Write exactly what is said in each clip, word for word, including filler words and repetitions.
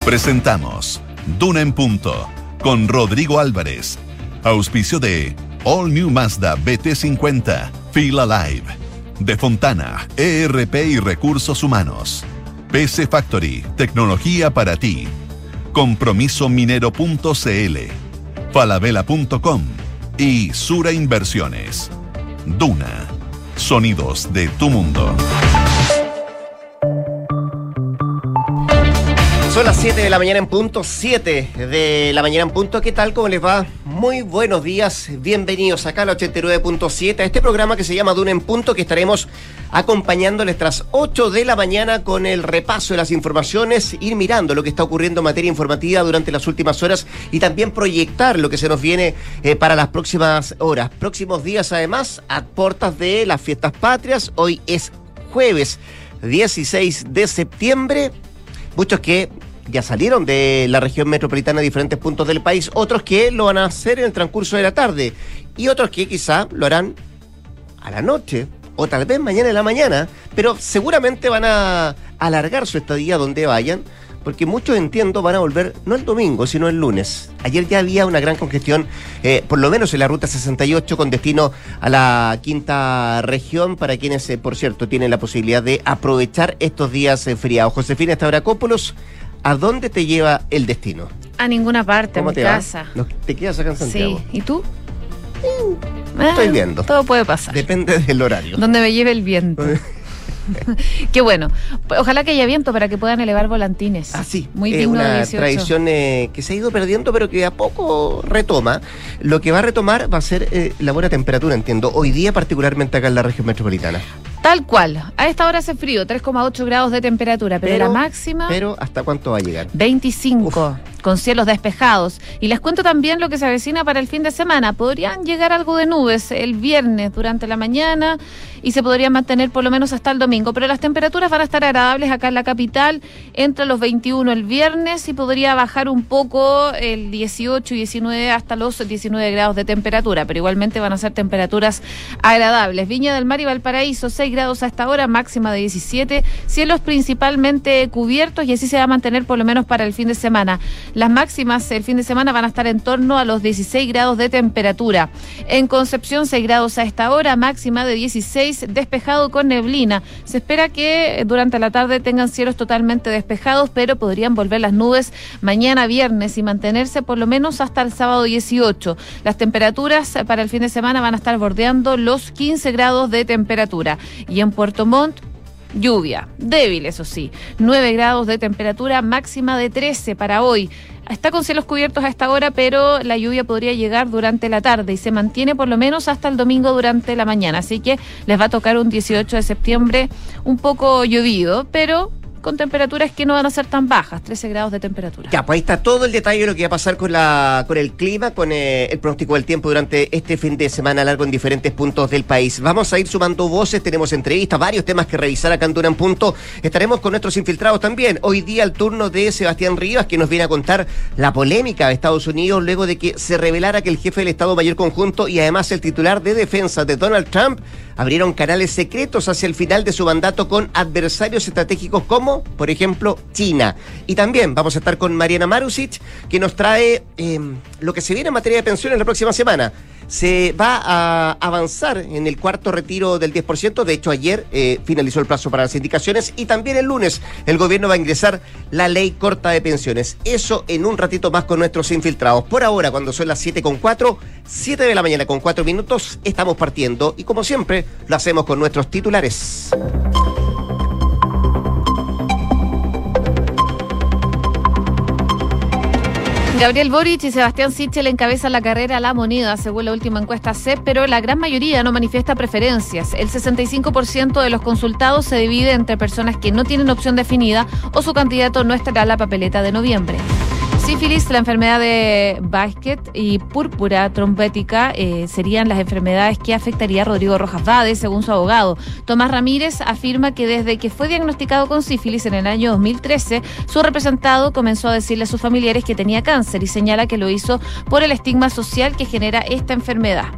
Presentamos Duna en Punto con Rodrigo Álvarez. Auspicio de All New Mazda B T cincuenta, Feel Alive, De Fontana, E R P y Recursos Humanos, P C Factory, tecnología para ti, Compromiso Minero punto c l, Falabella punto com y Sura Inversiones. Duna, sonidos de tu mundo. Son las siete de la mañana en punto, siete de la mañana en punto. ¿Qué tal? ¿Cómo les va? Muy buenos días, bienvenidos acá a la ochenta y nueve punto siete, a este programa que se llama Duna en Punto, que estaremos acompañándoles tras ocho de la mañana con el repaso de las informaciones, ir mirando lo que está ocurriendo en materia informativa durante las últimas horas y también proyectar lo que se nos viene eh, para las próximas horas, próximos días, además, a puertas de las fiestas patrias. Hoy es jueves dieciséis de septiembre, muchos que ya salieron de la región metropolitana a diferentes puntos del país, otros que lo van a hacer en el transcurso de la tarde y otros que quizá lo harán a la noche o tal vez mañana en la mañana, pero seguramente van a alargar su estadía donde vayan, porque muchos, entiendo, van a volver no el domingo, sino el lunes. Ayer ya había una gran congestión, eh, por lo menos en la ruta sesenta y ocho, con destino a la quinta región, para quienes, eh, por cierto, tienen la posibilidad de aprovechar estos días eh, feriados. Josefina Stavrakopoulos, ¿a dónde te lleva el destino? A ninguna parte, a mi te casa. Va? ¿Te quedas acá en Santiago? Sí, ¿y tú? Mm, estoy ah, viendo. Todo puede pasar. Depende del horario. Donde me lleve el viento. Qué bueno. Ojalá que haya viento para que puedan elevar volantines. Ah, sí. Muy eh, digno una de dieciocho. Tradición eh, que se ha ido perdiendo, pero que a poco retoma. Lo que va a retomar va a ser eh, la buena temperatura, entiendo. Hoy día, particularmente acá en la región metropolitana. Tal cual. A esta hora hace frío, tres coma ocho grados de temperatura, pero, pero la máxima... Pero, ¿hasta cuánto va a llegar? veinticinco, Uf. Con cielos despejados. Y les cuento también lo que se avecina para el fin de semana. Podrían llegar algo de nubes el viernes durante la mañana y se podrían mantener por lo menos hasta el domingo, pero las temperaturas van a estar agradables acá en la capital, entre los veintiuno el viernes y podría bajar un poco el dieciocho y diecinueve hasta los diecinueve grados de temperatura, pero igualmente van a ser temperaturas agradables. Viña del Mar y Valparaíso, seis grados a esta hora, máxima de diecisiete, cielos principalmente cubiertos y así se va a mantener por lo menos para el fin de semana. Las máximas el fin de semana van a estar en torno a los dieciséis grados de temperatura. En Concepción, seis grados a esta hora, máxima de dieciséis, despejado con neblina. Se espera que durante la tarde tengan cielos totalmente despejados, pero podrían volver las nubes mañana viernes y mantenerse por lo menos hasta el sábado dieciocho. Las temperaturas para el fin de semana van a estar bordeando los quince grados de temperatura. Y en Puerto Montt, lluvia, débil eso sí, nueve grados de temperatura, máxima de trece para hoy. Está con cielos cubiertos a esta hora, pero la lluvia podría llegar durante la tarde y se mantiene por lo menos hasta el domingo durante la mañana. Así que les va a tocar un dieciocho de septiembre un poco llovido, pero con temperaturas que no van a ser tan bajas, trece grados de temperatura. Ya, pues ahí está todo el detalle de lo que va a pasar con la con el clima, con eh, el pronóstico del tiempo durante este fin de semana largo en diferentes puntos del país. Vamos a ir sumando voces, tenemos entrevistas, varios temas que revisar acá en Duna en Punto. Estaremos con nuestros infiltrados también. Hoy día el turno de Sebastián Rivas, que nos viene a contar la polémica de Estados Unidos luego de que se revelara que el jefe del Estado Mayor Conjunto y además el titular de defensa de Donald Trump abrieron canales secretos hacia el final de su mandato con adversarios estratégicos como, por ejemplo, China. Y también vamos a estar con Mariana Marusic, que nos trae eh, lo que se viene en materia de pensiones la próxima semana. Se va a avanzar en el cuarto retiro del diez por ciento. De hecho, ayer eh, finalizó el plazo para las indicaciones y también el lunes el gobierno va a ingresar la ley corta de pensiones. Eso en un ratito más con nuestros infiltrados. Por ahora, cuando son las siete con cuatro, siete de la mañana con cuatro minutos, estamos partiendo y como siempre lo hacemos con nuestros titulares. Gabriel Boric y Sebastián Sichel encabezan la carrera a La Moneda, según la última encuesta C E P, pero la gran mayoría no manifiesta preferencias. El sesenta y cinco por ciento de los consultados se divide entre personas que no tienen opción definida o su candidato no estará en la papeleta de noviembre. Sífilis, la enfermedad de Behçet y púrpura trombética eh, serían las enfermedades que afectaría a Rodrigo Rojas Vade, según su abogado. Tomás Ramírez afirma que desde que fue diagnosticado con sífilis en el año dos mil trece, su representado comenzó a decirle a sus familiares que tenía cáncer y señala que lo hizo por el estigma social que genera esta enfermedad.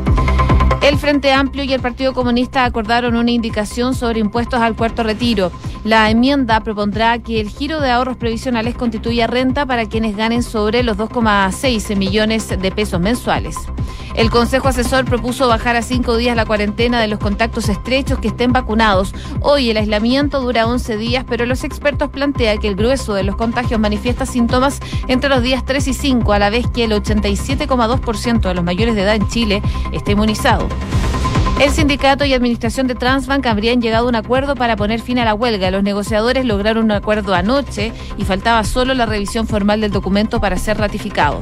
El Frente Amplio y el Partido Comunista acordaron una indicación sobre impuestos al cuarto retiro. La enmienda propondrá que el giro de ahorros previsionales constituya renta para quienes ganen sobre los dos coma seis millones de pesos mensuales. El Consejo Asesor propuso bajar a cinco días la cuarentena de los contactos estrechos que estén vacunados. Hoy el aislamiento dura once días, pero los expertos plantean que el grueso de los contagios manifiesta síntomas entre los días tres y cinco, a la vez que el ochenta y siete coma dos por ciento de los mayores de edad en Chile está inmunizado. El sindicato y administración de Transbank habrían llegado a un acuerdo para poner fin a la huelga. Los negociadores lograron un acuerdo anoche y faltaba solo la revisión formal del documento para ser ratificado.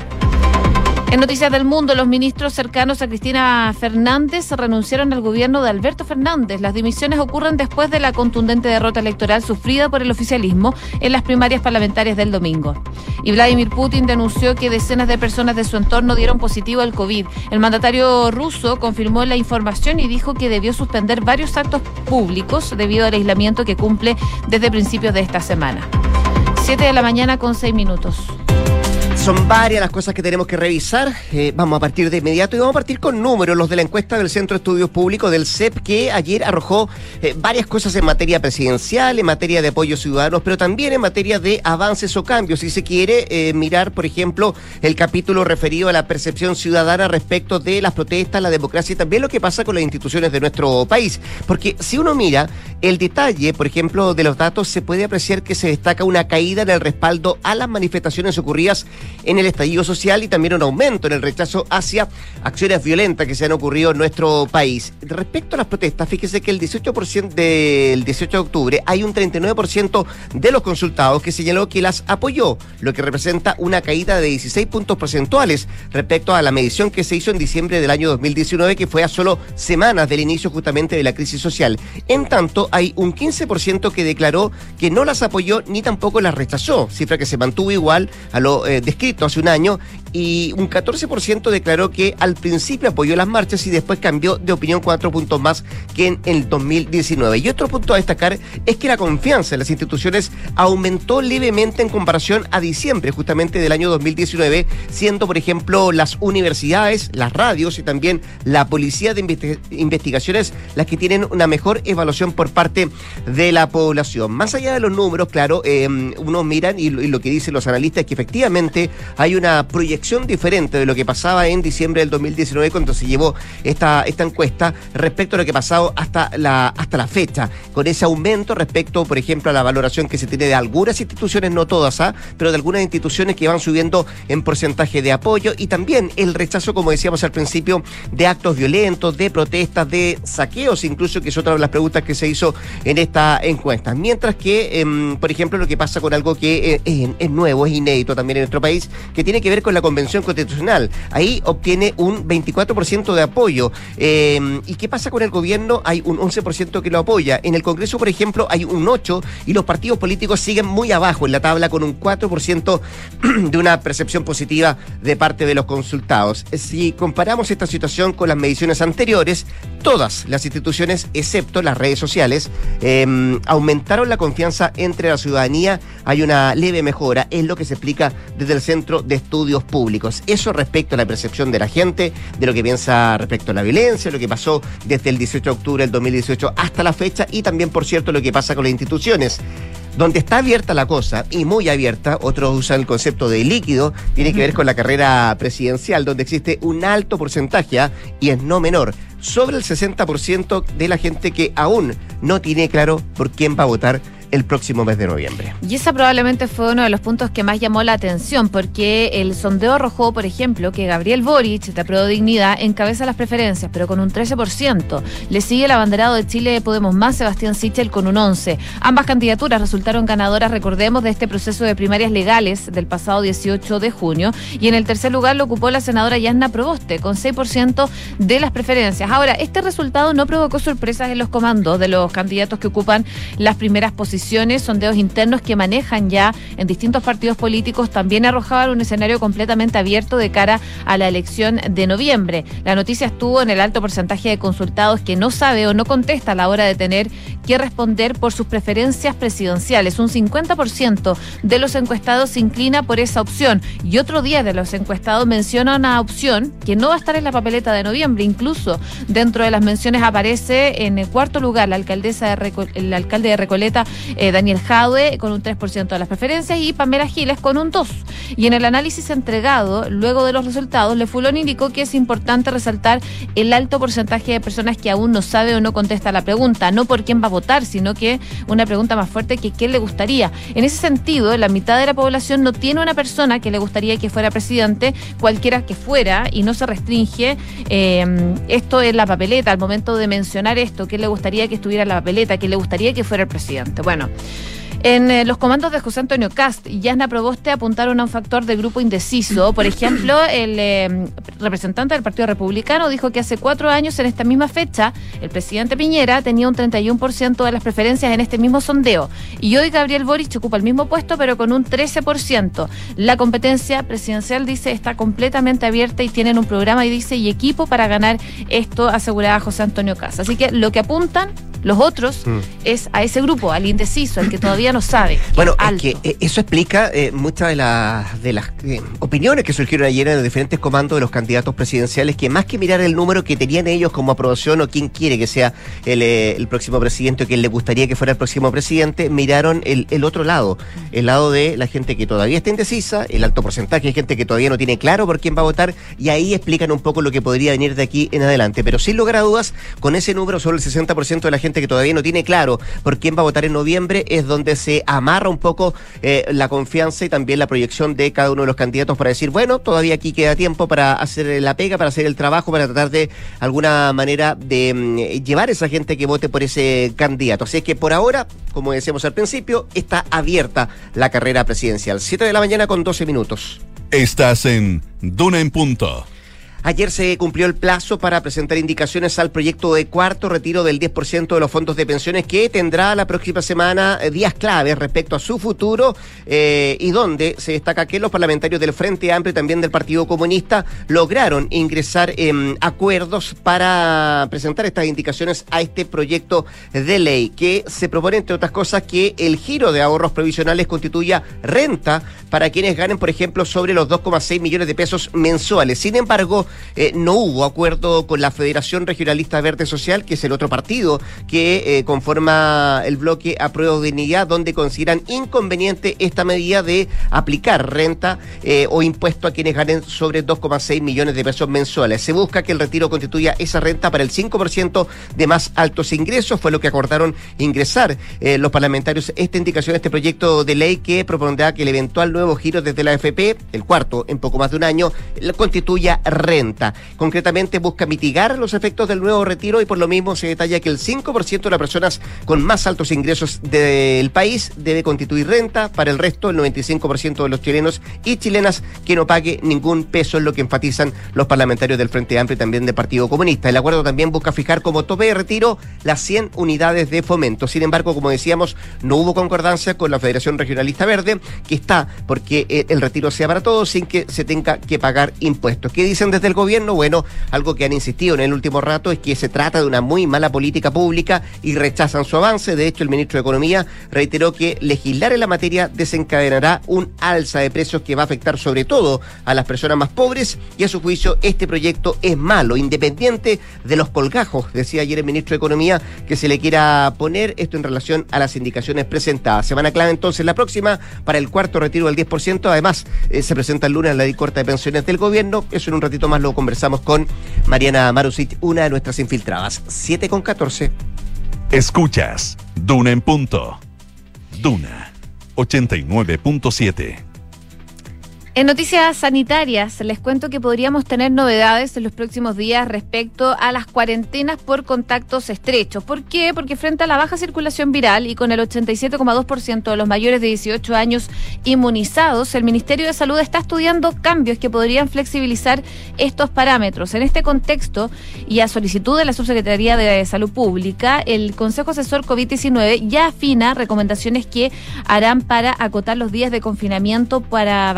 En Noticias del Mundo, los ministros cercanos a Cristina Fernández renunciaron al gobierno de Alberto Fernández. Las dimisiones ocurren después de la contundente derrota electoral sufrida por el oficialismo en las primarias parlamentarias del domingo. Y Vladimir Putin denunció que decenas de personas de su entorno dieron positivo al COVID. El mandatario ruso confirmó la información y dijo que debió suspender varios actos públicos debido al aislamiento que cumple desde principios de esta semana. Siete de la mañana con seis minutos. Son varias las cosas que tenemos que revisar. Eh, vamos a partir de inmediato y vamos a partir con números, los de la encuesta del Centro de Estudios Públicos del C E P, que ayer arrojó eh, varias cosas en materia presidencial, en materia de apoyos ciudadanos, pero también en materia de avances o cambios. Si se quiere eh, mirar, por ejemplo, el capítulo referido a la percepción ciudadana respecto de las protestas, la democracia y también lo que pasa con las instituciones de nuestro país. Porque si uno mira el detalle, por ejemplo, de los datos, se puede apreciar que se destaca una caída en el respaldo a las manifestaciones ocurridas en el estallido social y también un aumento en el rechazo hacia acciones violentas que se han ocurrido en nuestro país. Respecto a las protestas, fíjese que el dieciocho por ciento del dieciocho de octubre hay un treinta y nueve por ciento de los consultados que señaló que las apoyó, lo que representa una caída de dieciséis puntos porcentuales respecto a la medición que se hizo en diciembre del año dos mil diecinueve, que fue a solo semanas del inicio justamente de la crisis social. En tanto, hay un quince por ciento que declaró que no las apoyó ni tampoco las rechazó, cifra que se mantuvo igual a lo eh, descrito hace un año, y un catorce por ciento declaró que al principio apoyó las marchas y después cambió de opinión cuatro puntos más que en el dos mil diecinueve. Y otro punto a destacar es que la confianza en las instituciones aumentó levemente en comparación a diciembre justamente del año dos mil diecinueve, siendo por ejemplo las universidades, las radios y también la policía de investi- investigaciones las que tienen una mejor evaluación por parte de la población. Más allá de los números, claro, eh, uno miran y lo, y lo que dicen los analistas es que efectivamente hay una proyección diferente de lo que pasaba en diciembre del dos mil diecinueve cuando se llevó esta, esta encuesta respecto a lo que ha pasado hasta la, hasta la fecha, con ese aumento respecto, por ejemplo, a la valoración que se tiene de algunas instituciones, no todas, ¿ah? pero de algunas instituciones que van subiendo en porcentaje de apoyo, y también el rechazo, como decíamos al principio, de actos violentos, de protestas, de saqueos, incluso, que es otra de las preguntas que se hizo en esta encuesta. Mientras que, eh, por ejemplo, lo que pasa con algo que eh, es, es nuevo, es inédito también en nuestro país, que tiene que ver con la Convención Constitucional. Ahí obtiene un veinticuatro por ciento de apoyo. Eh, ¿Y qué pasa con el gobierno? Hay un once por ciento que lo apoya. En el Congreso, por ejemplo, hay un ocho por ciento, y los partidos políticos siguen muy abajo en la tabla con un cuatro por ciento de una percepción positiva de parte de los consultados. Si comparamos esta situación con las mediciones anteriores, todas las instituciones, excepto las redes sociales, eh, aumentaron la confianza entre la ciudadanía. Hay una leve mejora, es lo que se explica desde el Centro de Estudios Públicos. Eso respecto a la percepción de la gente, de lo que piensa respecto a la violencia, lo que pasó desde el dieciocho de octubre del dos mil dieciocho hasta la fecha, y también, por cierto, lo que pasa con las instituciones. Donde está abierta la cosa, y muy abierta, otros usan el concepto de líquido, tiene que ver con la carrera presidencial, donde existe un alto porcentaje, ¿eh? y es no menor, sobre el sesenta por ciento de la gente que aún no tiene claro por quién va a votar el próximo mes de noviembre. Y ese probablemente fue uno de los puntos que más llamó la atención, porque el sondeo arrojó, por ejemplo, que Gabriel Boric, de Apruebo Dignidad, encabeza las preferencias, pero con un trece por ciento. Le sigue el abanderado de Chile Podemos Más, Sebastián Sichel, con un once por ciento. Ambas candidaturas resultaron ganadoras, recordemos, de este proceso de primarias legales del pasado dieciocho de junio. Y en el tercer lugar lo ocupó la senadora Yasna Proboste, con seis por ciento de las preferencias. Ahora, este resultado no provocó sorpresas en los comandos de los candidatos que ocupan las primeras posiciones. Sondeos internos que manejan ya en distintos partidos políticos también arrojaban un escenario completamente abierto de cara a la elección de noviembre. La noticia estuvo en el alto porcentaje de consultados que no sabe o no contesta a la hora de tener que responder por sus preferencias presidenciales. Un cincuenta por ciento de los encuestados se inclina por esa opción, y otro diez de los encuestados menciona una opción que no va a estar en la papeleta de noviembre. Incluso dentro de las menciones aparece en el cuarto lugar la alcaldesa de Reco- el alcalde de Recoleta, eh, Daniel Jadwe con un tres por ciento de las preferencias y Pamela Giles con un dos por ciento. Y en el análisis entregado, luego de los resultados, Lefulón indicó que es importante resaltar el alto porcentaje de personas que aún no sabe o no contesta la pregunta, no por quién va a votar, sino que una pregunta más fuerte que qué le gustaría. En ese sentido, la mitad de la población no tiene una persona que le gustaría que fuera presidente, cualquiera que fuera, y no se restringe eh, esto en la papeleta, al momento de mencionar esto, qué le gustaría que estuviera en la papeleta, qué le gustaría que fuera el presidente. Bueno, en eh, los comandos de José Antonio Cast y Yasna Proboste apuntaron a un factor de grupo indeciso. Por ejemplo, el eh, representante del Partido Republicano dijo que hace cuatro años, en esta misma fecha, el presidente Piñera tenía un treinta y uno por ciento de las preferencias en este mismo sondeo. Y hoy Gabriel Boric ocupa el mismo puesto, pero con un trece por ciento. La competencia presidencial, dice, está completamente abierta y tienen un programa, y dice, y equipo para ganar esto, aseguraba José Antonio Cast. Así que lo que apuntan los otros mm. es a ese grupo, al indeciso, al que todavía no sabe. Bueno, es alto. que eh, eso explica eh, muchas de, la, de las eh, opiniones que surgieron ayer en los diferentes comandos de los candidatos presidenciales, que más que mirar el número que tenían ellos como aprobación o quién quiere que sea el, eh, el próximo presidente o quién le gustaría que fuera el próximo presidente, miraron el, el otro lado, el lado de la gente que todavía está indecisa, el alto porcentaje de gente que todavía no tiene claro por quién va a votar, y ahí explican un poco lo que podría venir de aquí en adelante. Pero sin lugar a dudas, con ese número, solo el sesenta por ciento de la gente que todavía no tiene claro por quién va a votar en noviembre, es donde se amarra un poco eh, la confianza y también la proyección de cada uno de los candidatos para decir, bueno, todavía aquí queda tiempo para hacer la pega, para hacer el trabajo, para tratar de alguna manera de mm, llevar a esa gente que vote por ese candidato. Así es que por ahora, como decíamos al principio, está abierta la carrera presidencial. siete de la mañana con doce minutos. Estás en Duna en Punto. Ayer se cumplió el plazo para presentar indicaciones al proyecto de cuarto retiro del diez por ciento de los fondos de pensiones, que tendrá la próxima semana eh, días claves respecto a su futuro, eh, y donde se destaca que los parlamentarios del Frente Amplio y también del Partido Comunista lograron ingresar eh, acuerdos para presentar estas indicaciones a este proyecto de ley, que se propone, entre otras cosas, que el giro de ahorros previsionales constituya renta para quienes ganen, por ejemplo, sobre los dos coma seis millones de pesos mensuales. Sin embargo, Eh, no hubo acuerdo con la Federación Regionalista Verde Social, que es el otro partido que eh, conforma el bloque Apruebo Dignidad, donde consideran inconveniente esta medida de aplicar renta eh, o impuesto a quienes ganen sobre dos coma seis millones de pesos mensuales. Se busca que el retiro constituya esa renta para el cinco por ciento de más altos ingresos. Fue lo que acordaron ingresar eh, los parlamentarios esta indicación, este proyecto de ley, que propondrá que el eventual nuevo giro desde la A F P, el cuarto en poco más de un año, constituya renta. Concretamente busca mitigar los efectos del nuevo retiro, y por lo mismo se detalla que el cinco por ciento de las personas con más altos ingresos del país debe constituir renta. Para el resto, el noventa y cinco por ciento de los chilenos y chilenas que no pague ningún peso, es lo que enfatizan los parlamentarios del Frente Amplio y también del Partido Comunista. El acuerdo también busca fijar como tope de retiro las cien unidades de fomento. Sin embargo, como decíamos, no hubo concordancia con la Federación Regionalista Verde, que está porque el retiro sea para todos sin que se tenga que pagar impuestos. ¿Qué dicen desde el gobierno? Bueno, algo que han insistido en el último rato es que se trata de una muy mala política pública y rechazan su avance. De hecho, el ministro de Economía reiteró que legislar en la materia desencadenará un alza de precios que va a afectar sobre todo a las personas más pobres, y a su juicio este proyecto es malo, independiente de los colgajos, decía ayer el ministro de Economía, que se le quiera poner esto en relación a las indicaciones presentadas. Semana clave entonces la próxima para el cuarto retiro del diez por ciento. Además, eh, se presenta el lunes la ley corta de pensiones del gobierno. Eso en un ratito más lo conversamos con Mariana Marusic, una de nuestras infiltradas. siete con catorce. Escuchas Duna en Punto. Duna ochenta y nueve punto siete. En noticias sanitarias, les cuento que podríamos tener novedades en los próximos días respecto a las cuarentenas por contactos estrechos. ¿Por qué? Porque frente a la baja circulación viral y con el ochenta y siete coma dos por ciento de los mayores de dieciocho años inmunizados, el Ministerio de Salud está estudiando cambios que podrían flexibilizar estos parámetros. En este contexto, y a solicitud de la Subsecretaría de Salud Pública, el Consejo Asesor COVID diecinueve ya afina recomendaciones que harán para acotar los días de confinamiento para vacunados,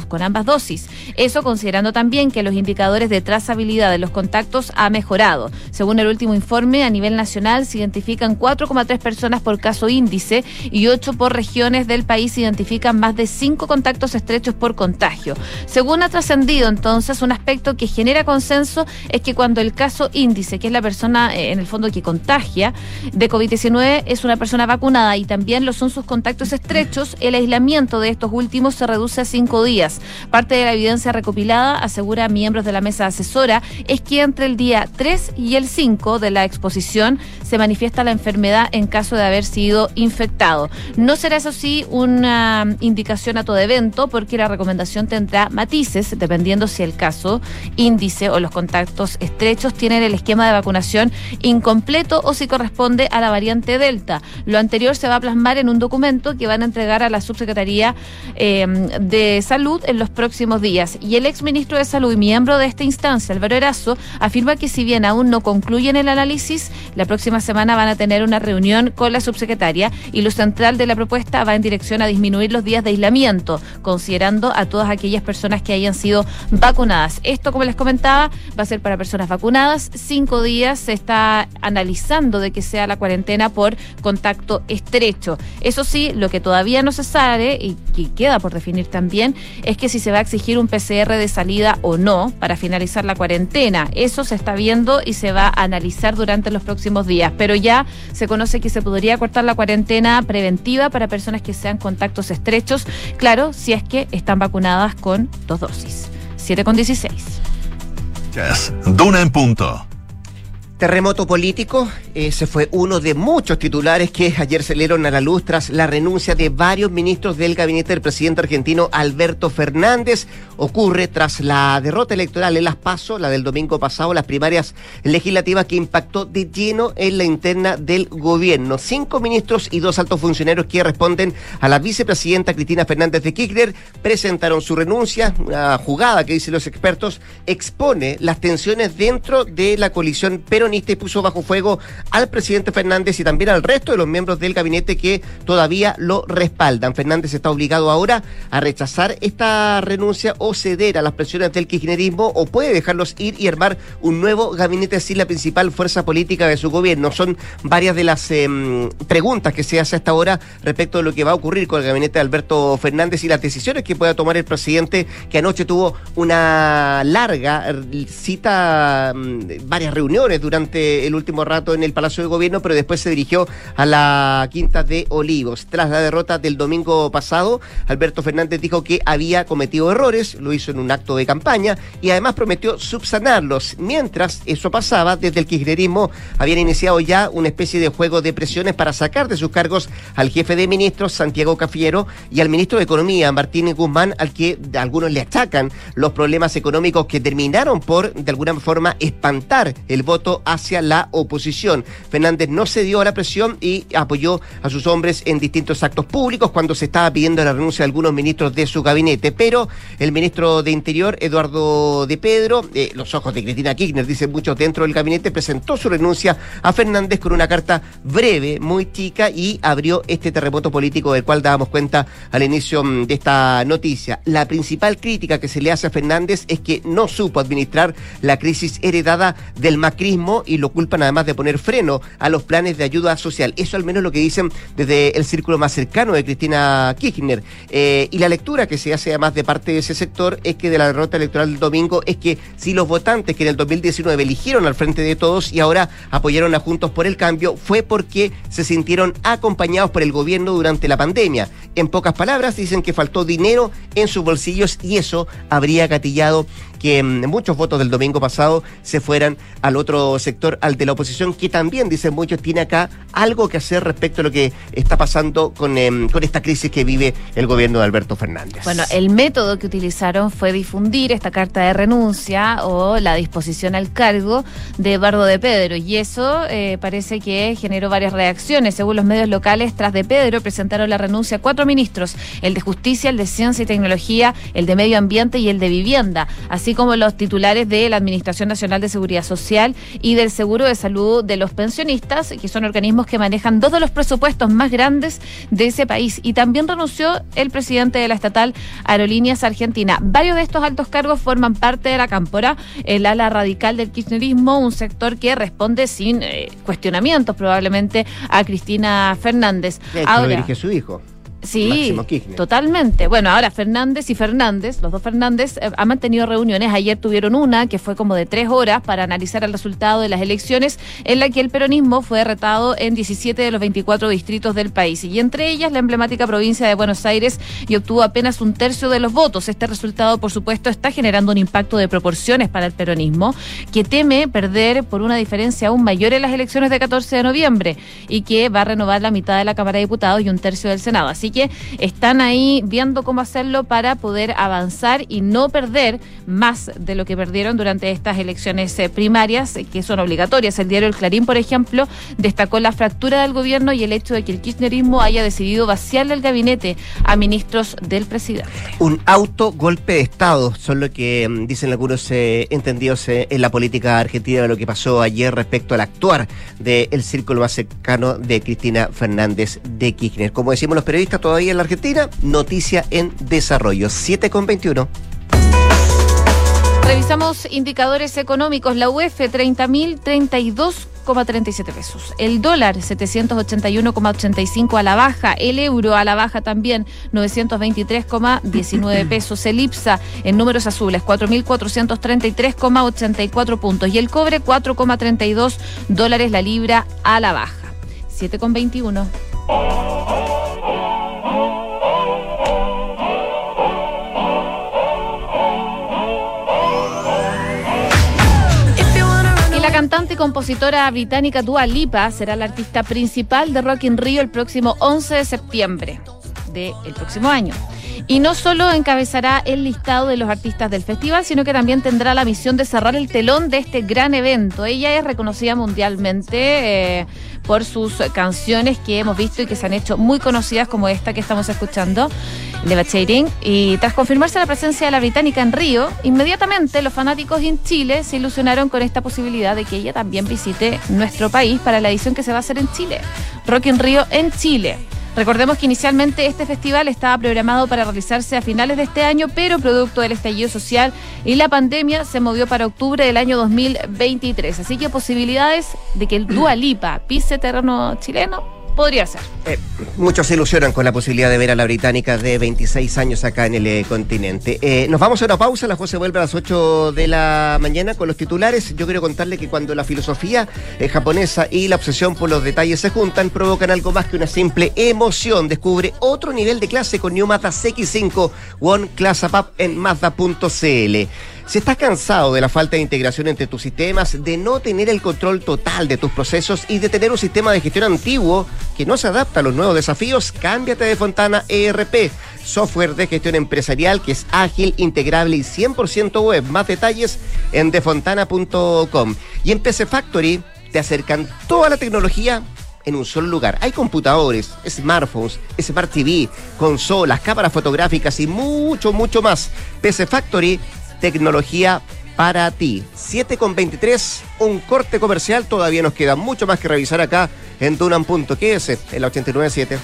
con ambas dosis. Eso considerando también que los indicadores de trazabilidad de los contactos ha mejorado. Según el último informe, a nivel nacional se identifican cuatro coma tres personas por caso índice y ocho por regiones del país se identifican más de cinco contactos estrechos por contagio. Según ha trascendido entonces, un aspecto que genera consenso es que cuando el caso índice, que es la persona eh, en el fondo que contagia de COVID diecinueve, es una persona vacunada y también lo son sus contactos estrechos, el aislamiento de estos últimos se reduce a cinco días. Parte de la evidencia recopilada, asegura miembros de la mesa asesora, es que entre el día tres y el cinco de la exposición se manifiesta la enfermedad en caso de haber sido infectado. No será eso sí una indicación a todo evento, porque la recomendación tendrá matices dependiendo si el caso índice o los contactos estrechos tienen el esquema de vacunación incompleto o si corresponde a la variante Delta. Lo anterior se va a plasmar en un documento que van a entregar a la Subsecretaría eh, de Salud en los próximos días. Y el exministro de Salud y miembro de esta instancia, Álvaro Erazo, afirma que si bien aún no concluyen el análisis, la próxima semana van a tener una reunión con la subsecretaria y lo central de la propuesta va en dirección a disminuir los días de aislamiento, considerando a todas aquellas personas que hayan sido vacunadas. Esto, como les comentaba, va a ser para personas vacunadas. Cinco días se está analizando de que sea la cuarentena por contacto estrecho. Eso sí, lo que todavía no se sabe y que queda por definir también es que si se va a exigir un P C R de salida o no para finalizar la cuarentena. Eso se está viendo y se va a analizar durante los próximos días, pero ya se conoce que se podría cortar la cuarentena preventiva para personas que sean contactos estrechos, claro, si es que están vacunadas con dos dosis. siete con dieciséis. Yes. Duna en punto. Terremoto político, ese fue uno de muchos titulares que ayer salieron a la luz tras la renuncia de varios ministros del gabinete del presidente argentino Alberto Fernández. Ocurre tras la derrota electoral en las PASO, la del domingo pasado, las primarias legislativas que impactó de lleno en la interna del gobierno. Cinco ministros y dos altos funcionarios que responden a la vicepresidenta Cristina Fernández de Kirchner presentaron su renuncia. Una jugada que, dicen los expertos, expone las tensiones dentro de la coalición peronista y puso bajo fuego al presidente Fernández y también al resto de los miembros del gabinete que todavía lo respaldan. Fernández está obligado ahora a rechazar esta renuncia o ceder a las presiones del kirchnerismo, o puede dejarlos ir y armar un nuevo gabinete sin la principal fuerza política de su gobierno. Son varias de las eh, preguntas que se hace hasta ahora respecto de lo que va a ocurrir con el gabinete de Alberto Fernández y las decisiones que pueda tomar el presidente, que anoche tuvo una larga cita, varias reuniones durante durante el último rato en el Palacio de Gobierno, pero después se dirigió a la Quinta de Olivos. Tras la derrota del domingo pasado, Alberto Fernández dijo que había cometido errores, lo hizo en un acto de campaña y además prometió subsanarlos. Mientras eso pasaba, desde el kirchnerismo habían iniciado ya una especie de juego de presiones para sacar de sus cargos al jefe de ministros, Santiago Cafiero, y al ministro de Economía, Martín Guzmán, al que algunos le achacan los problemas económicos que terminaron por, de alguna forma, espantar el voto hacia la oposición. Fernández no cedió a la presión y apoyó a sus hombres en distintos actos públicos cuando se estaba pidiendo la renuncia de algunos ministros de su gabinete, pero el ministro de Interior, Eduardo de Pedro, eh, los ojos de Cristina Kirchner, dicen muchos dentro del gabinete, presentó su renuncia a Fernández con una carta breve, muy chica, y abrió este terremoto político del cual dábamos cuenta al inicio de esta noticia. La principal crítica que se le hace a Fernández es que no supo administrar la crisis heredada del macrismo y lo culpan además de poner freno a los planes de ayuda social. Eso al menos lo que dicen desde el círculo más cercano de Cristina Kirchner. Eh, y la lectura que se hace además de parte de ese sector es que de la derrota electoral del domingo es que si los votantes que en el dos mil diecinueve eligieron al Frente de Todos y ahora apoyaron a Juntos por el Cambio fue porque se sintieron acompañados por el gobierno durante la pandemia. En pocas palabras, dicen que faltó dinero en sus bolsillos y eso habría gatillado que muchos votos del domingo pasado se fueran al otro sector, al de la oposición, que también, dicen muchos, tiene acá algo que hacer respecto a lo que está pasando con, eh, con esta crisis que vive el gobierno de Alberto Fernández. Bueno, el método que utilizaron fue difundir esta carta de renuncia o la disposición al cargo de Eduardo de Pedro, y eso eh, parece que generó varias reacciones. Según los medios locales, tras de Pedro presentaron la renuncia cuatro ministros, el de Justicia, el de Ciencia y Tecnología, el de Medio Ambiente y el de Vivienda. Así así como los titulares de la Administración Nacional de Seguridad Social y del Seguro de Salud de los Pensionistas, que son organismos que manejan dos de los presupuestos más grandes de ese país. Y también renunció el presidente de la estatal Aerolíneas Argentina. Varios de estos altos cargos forman parte de la cámpora, el ala radical del kirchnerismo, un sector que responde sin eh, cuestionamientos probablemente a Cristina Fernández. De hecho, lo dirige su hijo. Sí, totalmente. Bueno, ahora Fernández y Fernández, los dos Fernández, eh, han mantenido reuniones. Ayer tuvieron una que fue como de tres horas para analizar el resultado de las elecciones, en la que el peronismo fue derrotado en diecisiete de los veinticuatro distritos del país, y entre ellas la emblemática provincia de Buenos Aires, y obtuvo apenas un tercio de los votos. Este resultado, por supuesto, está generando un impacto de proporciones para el peronismo, que teme perder por una diferencia aún mayor en las elecciones de catorce de noviembre, y que va a renovar la mitad de la Cámara de Diputados y un tercio del Senado. Así que están ahí viendo cómo hacerlo para poder avanzar y no perder más de lo que perdieron durante estas elecciones eh, primarias, eh, que son obligatorias. El diario El Clarín, por ejemplo, destacó la fractura del gobierno y el hecho de que el kirchnerismo haya decidido vaciarle el gabinete a ministros del presidente. Un autogolpe de Estado, son lo que mm, dicen algunos eh, entendidos eh, en la política argentina de lo que pasó ayer respecto al actuar del círculo más cercano de Cristina Fernández de Kirchner. Como decimos los periodistas, todavía en la Argentina, noticia en desarrollo. siete con veintiuno. Revisamos indicadores económicos. La U E F, treinta mil treinta y dos coma treinta y siete pesos. El dólar, setecientos ochenta y uno coma ochenta y cinco a la baja. El euro a la baja también, novecientos veintitrés coma diecinueve pesos. El IPSA en números azules, cuatro mil cuatrocientos treinta y tres coma ochenta y cuatro puntos. Y el cobre, cuatro coma treinta y dos dólares la libra a la baja. siete con veintiuno. La cantante y compositora británica Dua Lipa será la artista principal de Rock in Rio el próximo once de septiembre del próximo año. Y no solo encabezará el listado de los artistas del festival, sino que también tendrá la misión de cerrar el telón de este gran evento. Ella es reconocida mundialmente eh, por sus canciones que hemos visto y que se han hecho muy conocidas, como esta que estamos escuchando, Levitating. Y tras confirmarse la presencia de la británica en Río, inmediatamente los fanáticos en Chile se ilusionaron con esta posibilidad de que ella también visite nuestro país para la edición que se va a hacer en Chile. Rock in Rio en Chile. Recordemos que inicialmente este festival estaba programado para realizarse a finales de este año, pero producto del estallido social y la pandemia se movió para octubre del año dos mil veintitrés. Así que posibilidades de que el Dua Lipa pise terreno chileno podría ser. Eh, muchos se ilusionan con la posibilidad de ver a la británica de veintiséis años acá en el eh, continente. Eh, nos vamos a una pausa, la José vuelve a las ocho de la mañana con los titulares. Yo quiero contarle que cuando la filosofía eh, japonesa y la obsesión por los detalles se juntan, provocan algo más que una simple emoción. Descubre otro nivel de clase con New Mazda C X cinco One Class Up en Mazda punto c l. Si estás cansado de la falta de integración entre tus sistemas, de no tener el control total de tus procesos y de tener un sistema de gestión antiguo que no se adapta a los nuevos desafíos, cámbiate de Fontana E R P, software de gestión empresarial que es ágil, integrable y cien por ciento web. Más detalles en defontana punto com. Y en P C Factory te acercan toda la tecnología en un solo lugar. Hay computadores, smartphones, Smart T V, consolas, cámaras fotográficas y mucho, mucho más. P C Factory, tecnología para ti. siete con veintitrés, un corte comercial. Todavía nos queda mucho más que revisar acá en Dunam punto Q S, en la ochenta y nueve punto siete.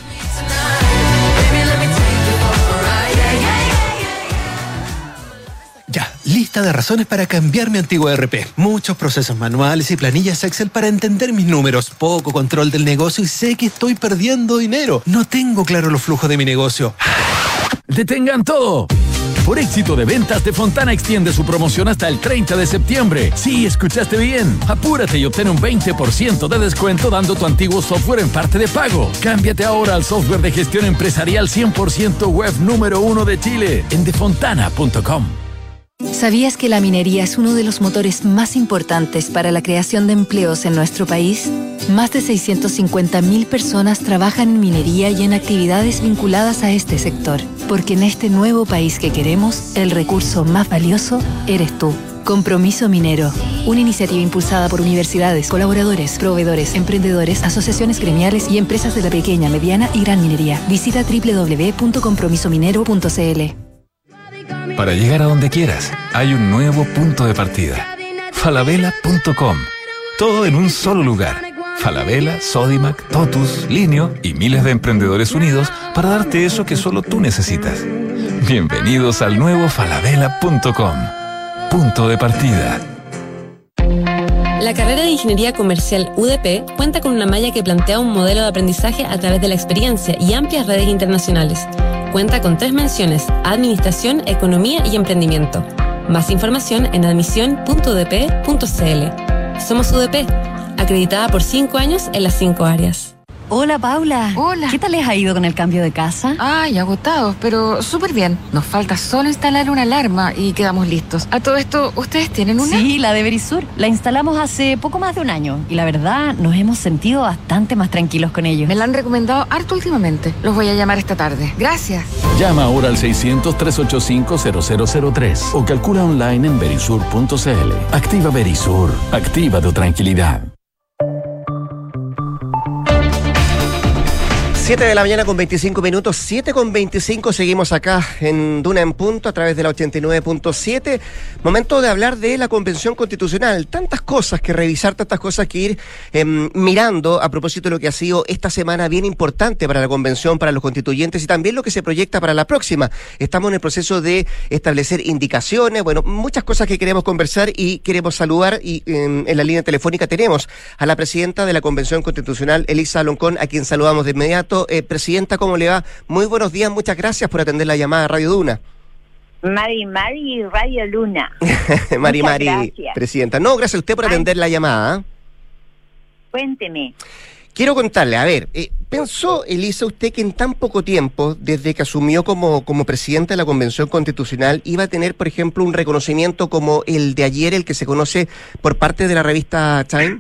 Ya, lista de razones para cambiar mi antiguo E R P. Muchos procesos manuales y planillas Excel para entender mis números. Poco control del negocio y sé que estoy perdiendo dinero. No tengo claro los flujos de mi negocio. ¡Detengan todo! Por éxito de ventas, De Fontana extiende su promoción hasta el treinta de septiembre. Sí, escuchaste bien. Apúrate y obtén un veinte por ciento de descuento dando tu antiguo software en parte de pago. Cámbiate ahora al software de gestión empresarial cien por ciento web número uno de Chile en defontana punto com. ¿Sabías que la minería es uno de los motores más importantes para la creación de empleos en nuestro país? Más de seiscientas cincuenta mil personas trabajan en minería y en actividades vinculadas a este sector, porque en este nuevo país que queremos, el recurso más valioso eres tú. Compromiso Minero, una iniciativa impulsada por universidades, colaboradores, proveedores, emprendedores, asociaciones gremiales y empresas de la pequeña, mediana y gran minería. Visita doble u doble u doble u punto compromiso minero punto c l. Para llegar a donde quieras, hay un nuevo punto de partida. falabella punto com. Todo en un solo lugar. Falabella, Sodimac, Totus, Linio y miles de emprendedores unidos para darte eso que solo tú necesitas. Bienvenidos al nuevo falabella punto com. Punto de partida. La carrera de Ingeniería Comercial U D P cuenta con una malla que plantea un modelo de aprendizaje a través de la experiencia y amplias redes internacionales. Cuenta con tres menciones: Administración, Economía y Emprendimiento. Más información en admisión punto u d p punto c l. Somos U D P, acreditada por cinco años en las cinco áreas. Hola, Paula. Hola. ¿Qué tal les ha ido con el cambio de casa? Ay, agotados, pero súper bien. Nos falta solo instalar una alarma y quedamos listos. A todo esto, ¿ustedes tienen una? Sí, la de Verisur. La instalamos hace poco más de un año y la verdad nos hemos sentido bastante más tranquilos con ellos. Me la han recomendado harto últimamente. Los voy a llamar esta tarde. Gracias. Llama ahora al seiscientos, trescientos ochenta y cinco, cero cero cero tres o calcula online en verisur punto c l. Activa Verisur. Activa tu tranquilidad. siete de la mañana con veinticinco minutos, siete con veinticinco, seguimos acá en Duna en Punto a través de la ochenta y nueve punto siete. Momento de hablar de la Convención Constitucional. Tantas cosas que revisar, tantas cosas que ir eh, mirando a propósito de lo que ha sido esta semana bien importante para la Convención, para los constituyentes y también lo que se proyecta para la próxima. Estamos en el proceso de establecer indicaciones, bueno, muchas cosas que queremos conversar y queremos saludar y en, en la línea telefónica tenemos a la presidenta de la Convención Constitucional, Elisa Loncón, a quien saludamos de inmediato. Eh, presidenta, ¿cómo le va? Muy buenos días, muchas gracias por atender la llamada a Radio Duna. Mari Mari Radio Luna. Mari Muchas Mari, gracias. Presidenta. No, gracias a usted por atender Ay. la llamada. ¿eh? Cuénteme. Quiero contarle, a ver, eh, ¿pensó, Elisa, usted que en tan poco tiempo, desde que asumió como, como presidenta de la Convención Constitucional, iba a tener, por ejemplo, un reconocimiento como el de ayer, el que se conoce por parte de la revista Time?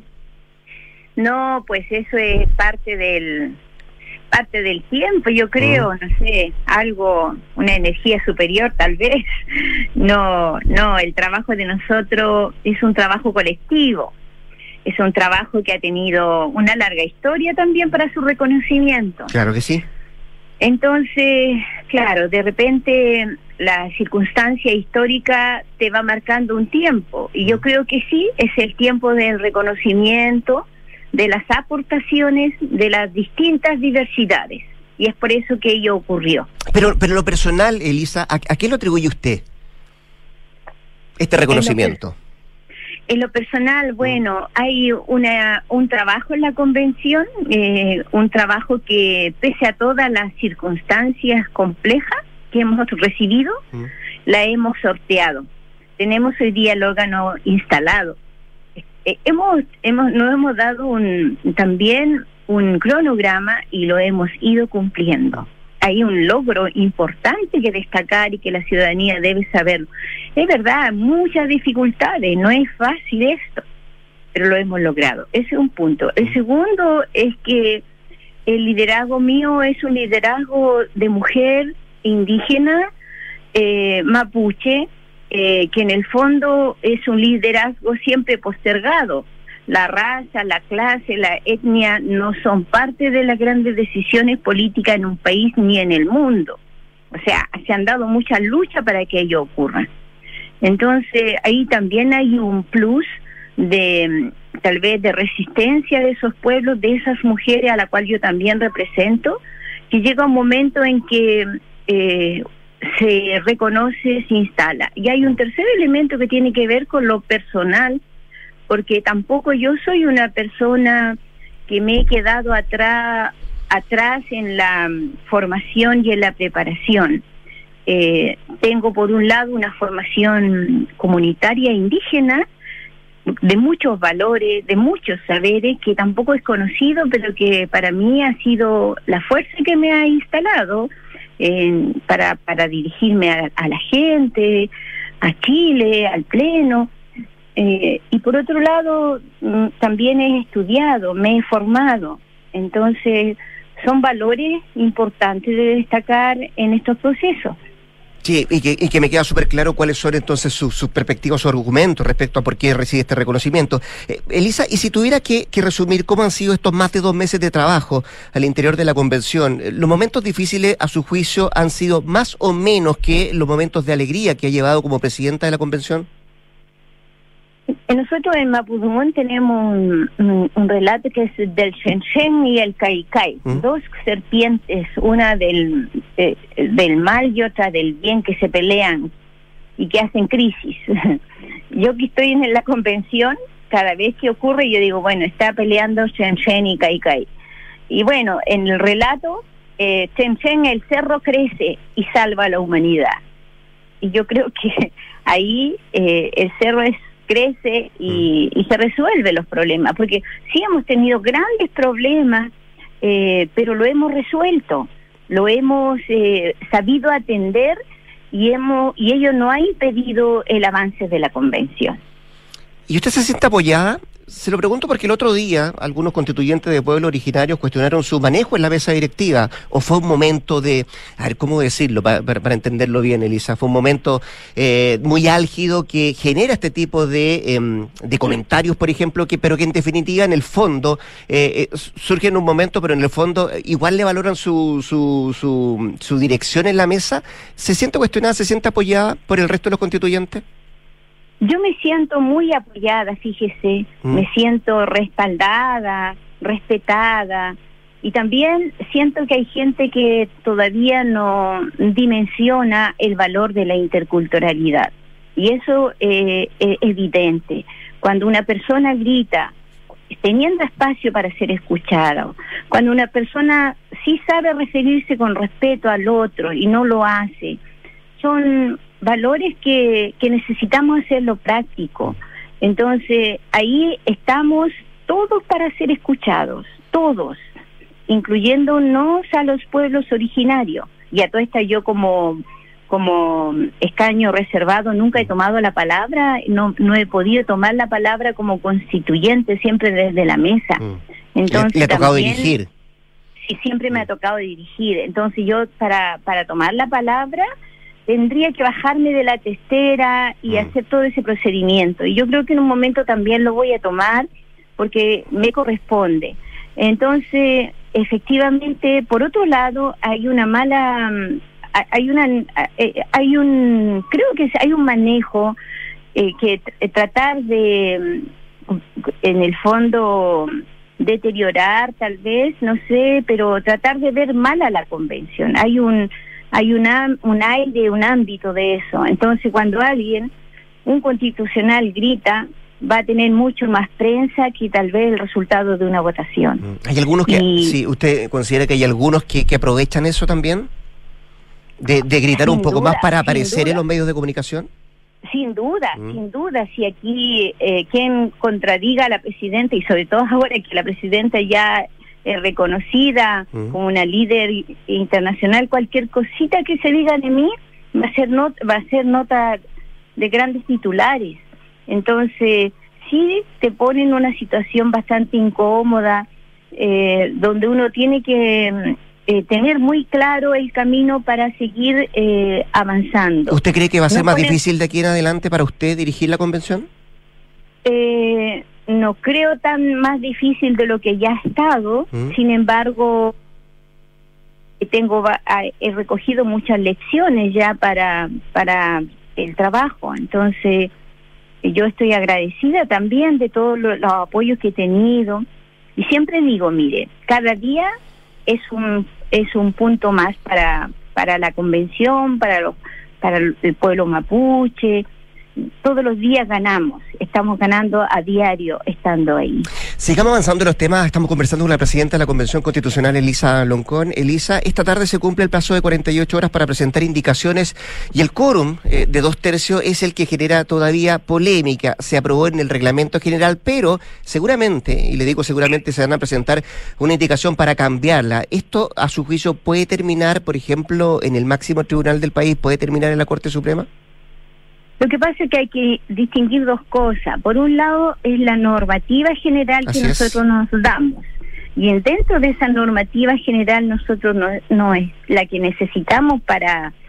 No, pues eso es parte del... parte del tiempo, yo creo, no sé, algo, una energía superior tal vez. No, no, el trabajo de nosotros es un trabajo colectivo, es un trabajo que ha tenido una larga historia también para su reconocimiento. Claro que sí. Entonces, claro, de repente la circunstancia histórica te va marcando un tiempo, y yo creo que sí, es el tiempo del reconocimiento de las aportaciones de las distintas diversidades, y es por eso que ello ocurrió. Pero pero lo personal, Elisa, ¿a, a qué lo atribuye usted este reconocimiento? En lo, en lo personal, bueno, hay una un trabajo en la convención, eh, un trabajo que pese a todas las circunstancias complejas que hemos recibido, mm. la hemos sorteado. Tenemos hoy día el órgano instalado. Eh, hemos hemos nos hemos dado un también un cronograma y lo hemos ido cumpliendo. Hay un logro importante que destacar y que la ciudadanía debe saberlo. Es verdad, muchas dificultades, no es fácil esto, pero lo hemos logrado. Ese es un punto. El segundo es que el liderazgo mío es un liderazgo de mujer indígena, eh, mapuche, Eh, que en el fondo es un liderazgo siempre postergado. La raza, la clase, la etnia no son parte de las grandes decisiones políticas en un país ni en el mundo. O sea, se han dado muchas luchas para que ello ocurra. Entonces, ahí también hay un plus de, tal vez, de resistencia de esos pueblos, de esas mujeres a la cual yo también represento, que llega un momento en que eh, se reconoce, se instala. Y hay un tercer elemento que tiene que ver con lo personal, porque tampoco yo soy una persona que me he quedado atrás atrás en la formación y en la preparación. Eh, tengo por un lado una formación comunitaria indígena de muchos valores, de muchos saberes que tampoco es conocido, pero que para mí ha sido la fuerza que me ha instalado En, para para dirigirme a, a la gente, a Chile, al Pleno, eh, y por otro lado m, también he estudiado, me he formado. Entonces son valores importantes de destacar en estos procesos. Sí, y que, y que me queda súper claro cuáles son entonces sus, sus perspectivas, sus argumentos respecto a por qué recibe este reconocimiento. Eh, Elisa, y si tuviera que, que resumir cómo han sido estos más de dos meses de trabajo al interior de la convención, los momentos difíciles a su juicio han sido más o menos que los momentos de alegría que ha llevado como presidenta de la convención. Nosotros en Mapudungun tenemos un, un, un relato que es del Shenchen y el Kaikai, ¿Mm? Dos serpientes, una del, eh, del mal y otra del bien, que se pelean y que hacen crisis. Yo que estoy en la convención, cada vez que ocurre yo digo, bueno, está peleando Shenchen y Kaikai. Y bueno, en el relato, eh, Shenchen, el cerro crece y salva a la humanidad. Y yo creo que ahí eh, el cerro es crece y, y se resuelven los problemas, porque sí hemos tenido grandes problemas, eh, pero lo hemos resuelto, lo hemos eh, sabido atender y hemos y ello no ha impedido el avance de la convención. ¿Y usted se siente apoyada? Se lo pregunto porque el otro día algunos constituyentes de pueblos originarios cuestionaron su manejo en la mesa directiva, o fue un momento de, a ver, ¿cómo decirlo para, para, para entenderlo bien, Elisa? Fue un momento eh, muy álgido que genera este tipo de, eh, de comentarios, por ejemplo, que pero que en definitiva, en el fondo, eh, eh, surge en un momento, pero en el fondo igual le valoran su, su, su, su dirección en la mesa. ¿Se siente cuestionada, se siente apoyada por el resto de los constituyentes? Yo me siento muy apoyada, fíjese, mm. me siento respaldada, respetada, y también siento que hay gente que todavía no dimensiona el valor de la interculturalidad, y eso eh, es evidente. Cuando una persona grita, teniendo espacio para ser escuchada, cuando una persona sí sabe referirse con respeto al otro y no lo hace, son valores que, que necesitamos hacerlo práctico. Entonces, ahí estamos todos para ser escuchados, todos, incluyéndonos a los pueblos originarios. Y a toda esta yo como, como escaño reservado nunca he tomado la palabra, no, no he podido tomar la palabra como constituyente, siempre desde la mesa. Entonces, le, le ha tocado también, dirigir. Sí, siempre me ha tocado dirigir. Entonces yo para, para tomar la palabra tendría que bajarme de la testera y mm. hacer todo ese procedimiento. Y yo creo que en un momento también lo voy a tomar porque me corresponde. Entonces, efectivamente, por otro lado, hay una mala, hay una, hay un, creo que hay un manejo eh, que t- tratar de, en el fondo, deteriorar, tal vez, no sé, pero tratar de ver mal a la convención. Hay un Hay una, un aire, un ámbito de eso. Entonces, cuando alguien, un constitucional, grita, va a tener mucho más prensa que tal vez el resultado de una votación. ¿Hay algunos que, y, sí, usted considera que hay algunos que, que aprovechan eso también? De, de gritar un poco duda, más para aparecer duda. en los medios de comunicación. Sin duda, Mm. sin duda, si aquí eh, quien contradiga a la presidenta, y sobre todo ahora que la presidenta ya es reconocida mm. como una líder internacional, cualquier cosita que se diga de mí va a ser not- va a ser nota de grandes titulares. Entonces, sí te pone en una situación bastante incómoda, eh, donde uno tiene que eh, tener muy claro el camino para seguir eh, avanzando. ¿Usted cree que va a ser no más pone... difícil de aquí en adelante para usted dirigir la convención? Eh, no creo tan más difícil de lo que ya ha estado, ¿Mm? Sin embargo, tengo he recogido muchas lecciones ya para, para el trabajo, entonces yo estoy agradecida también de todos los, los apoyos que he tenido, y siempre digo, mire, cada día es un es un punto más para para la convención, para los para el pueblo mapuche. Todos los días ganamos, estamos ganando a diario estando ahí. Sigamos avanzando en los temas. Estamos conversando con la presidenta de la Convención Constitucional, Elisa Loncón. Elisa, esta tarde se cumple el plazo de cuarenta y ocho horas para presentar indicaciones, y el quórum eh, de dos tercios es el que genera todavía polémica. Se aprobó en el reglamento general, pero seguramente, y le digo seguramente, se van a presentar una indicación para cambiarla. ¿Esto, a su juicio, puede terminar, por ejemplo, en el máximo tribunal del país? ¿Puede terminar en la Corte Suprema? Lo que pasa es que hay que distinguir dos cosas. Por un lado es la normativa general Así que es. nosotros nos damos. Y en dentro de esa normativa general nosotros no, no es la que necesitamos para,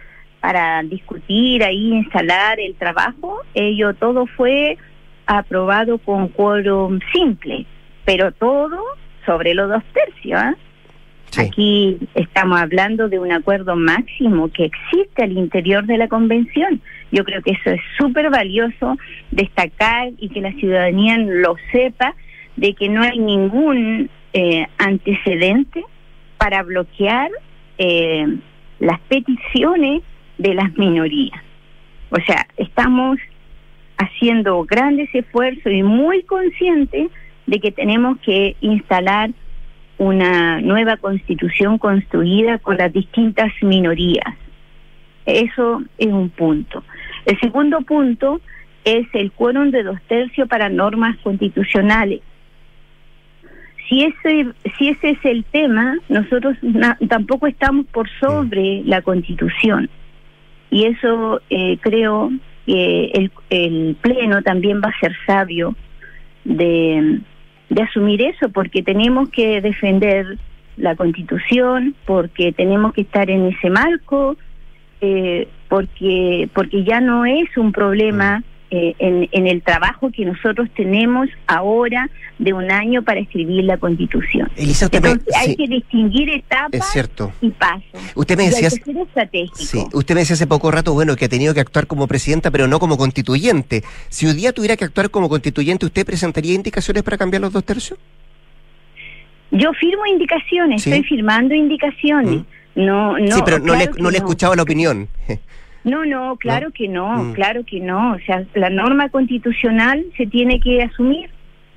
para discutir ahí, instalar el trabajo, ello todo fue aprobado con quórum simple, pero todo sobre los dos tercios, ¿eh? Sí. Aquí estamos hablando de un acuerdo máximo que existe al interior de la convención. Yo creo que eso es súper valioso destacar y que la ciudadanía lo sepa, de que no hay ningún eh, antecedente para bloquear eh, las peticiones de las minorías. O sea, estamos haciendo grandes esfuerzos y muy conscientes de que tenemos que instalar una nueva constitución construida con las distintas minorías. Eso es un punto. El segundo punto es el quórum de dos tercios para normas constitucionales. Si ese, si ese es el tema, nosotros na, tampoco estamos por sobre la Constitución. Y eso eh, creo que el, el Pleno también va a ser sabio de, de asumir eso, porque tenemos que defender la Constitución, porque tenemos que estar en ese marco, eh, porque, porque ya no es un problema eh, en, en el trabajo que nosotros tenemos ahora de un año para escribir la Constitución. Elisa, usted Entonces me, hay sí, que distinguir etapas es cierto. y pasos. Usted me Y decía, hay que ser estratégico. sí, usted me decía hace poco rato, bueno, que ha tenido que actuar como presidenta, pero no como constituyente. Si hoy día tuviera que actuar como constituyente, ¿usted presentaría indicaciones para cambiar los dos tercios? Yo firmo indicaciones, ¿Sí? estoy firmando indicaciones. ¿Mm? No, no. Sí, pero no claro le, que no le he no. escuchado la opinión. No, no, claro ¿No? que no, Mm. claro que no. O sea, la norma constitucional se tiene que asumir.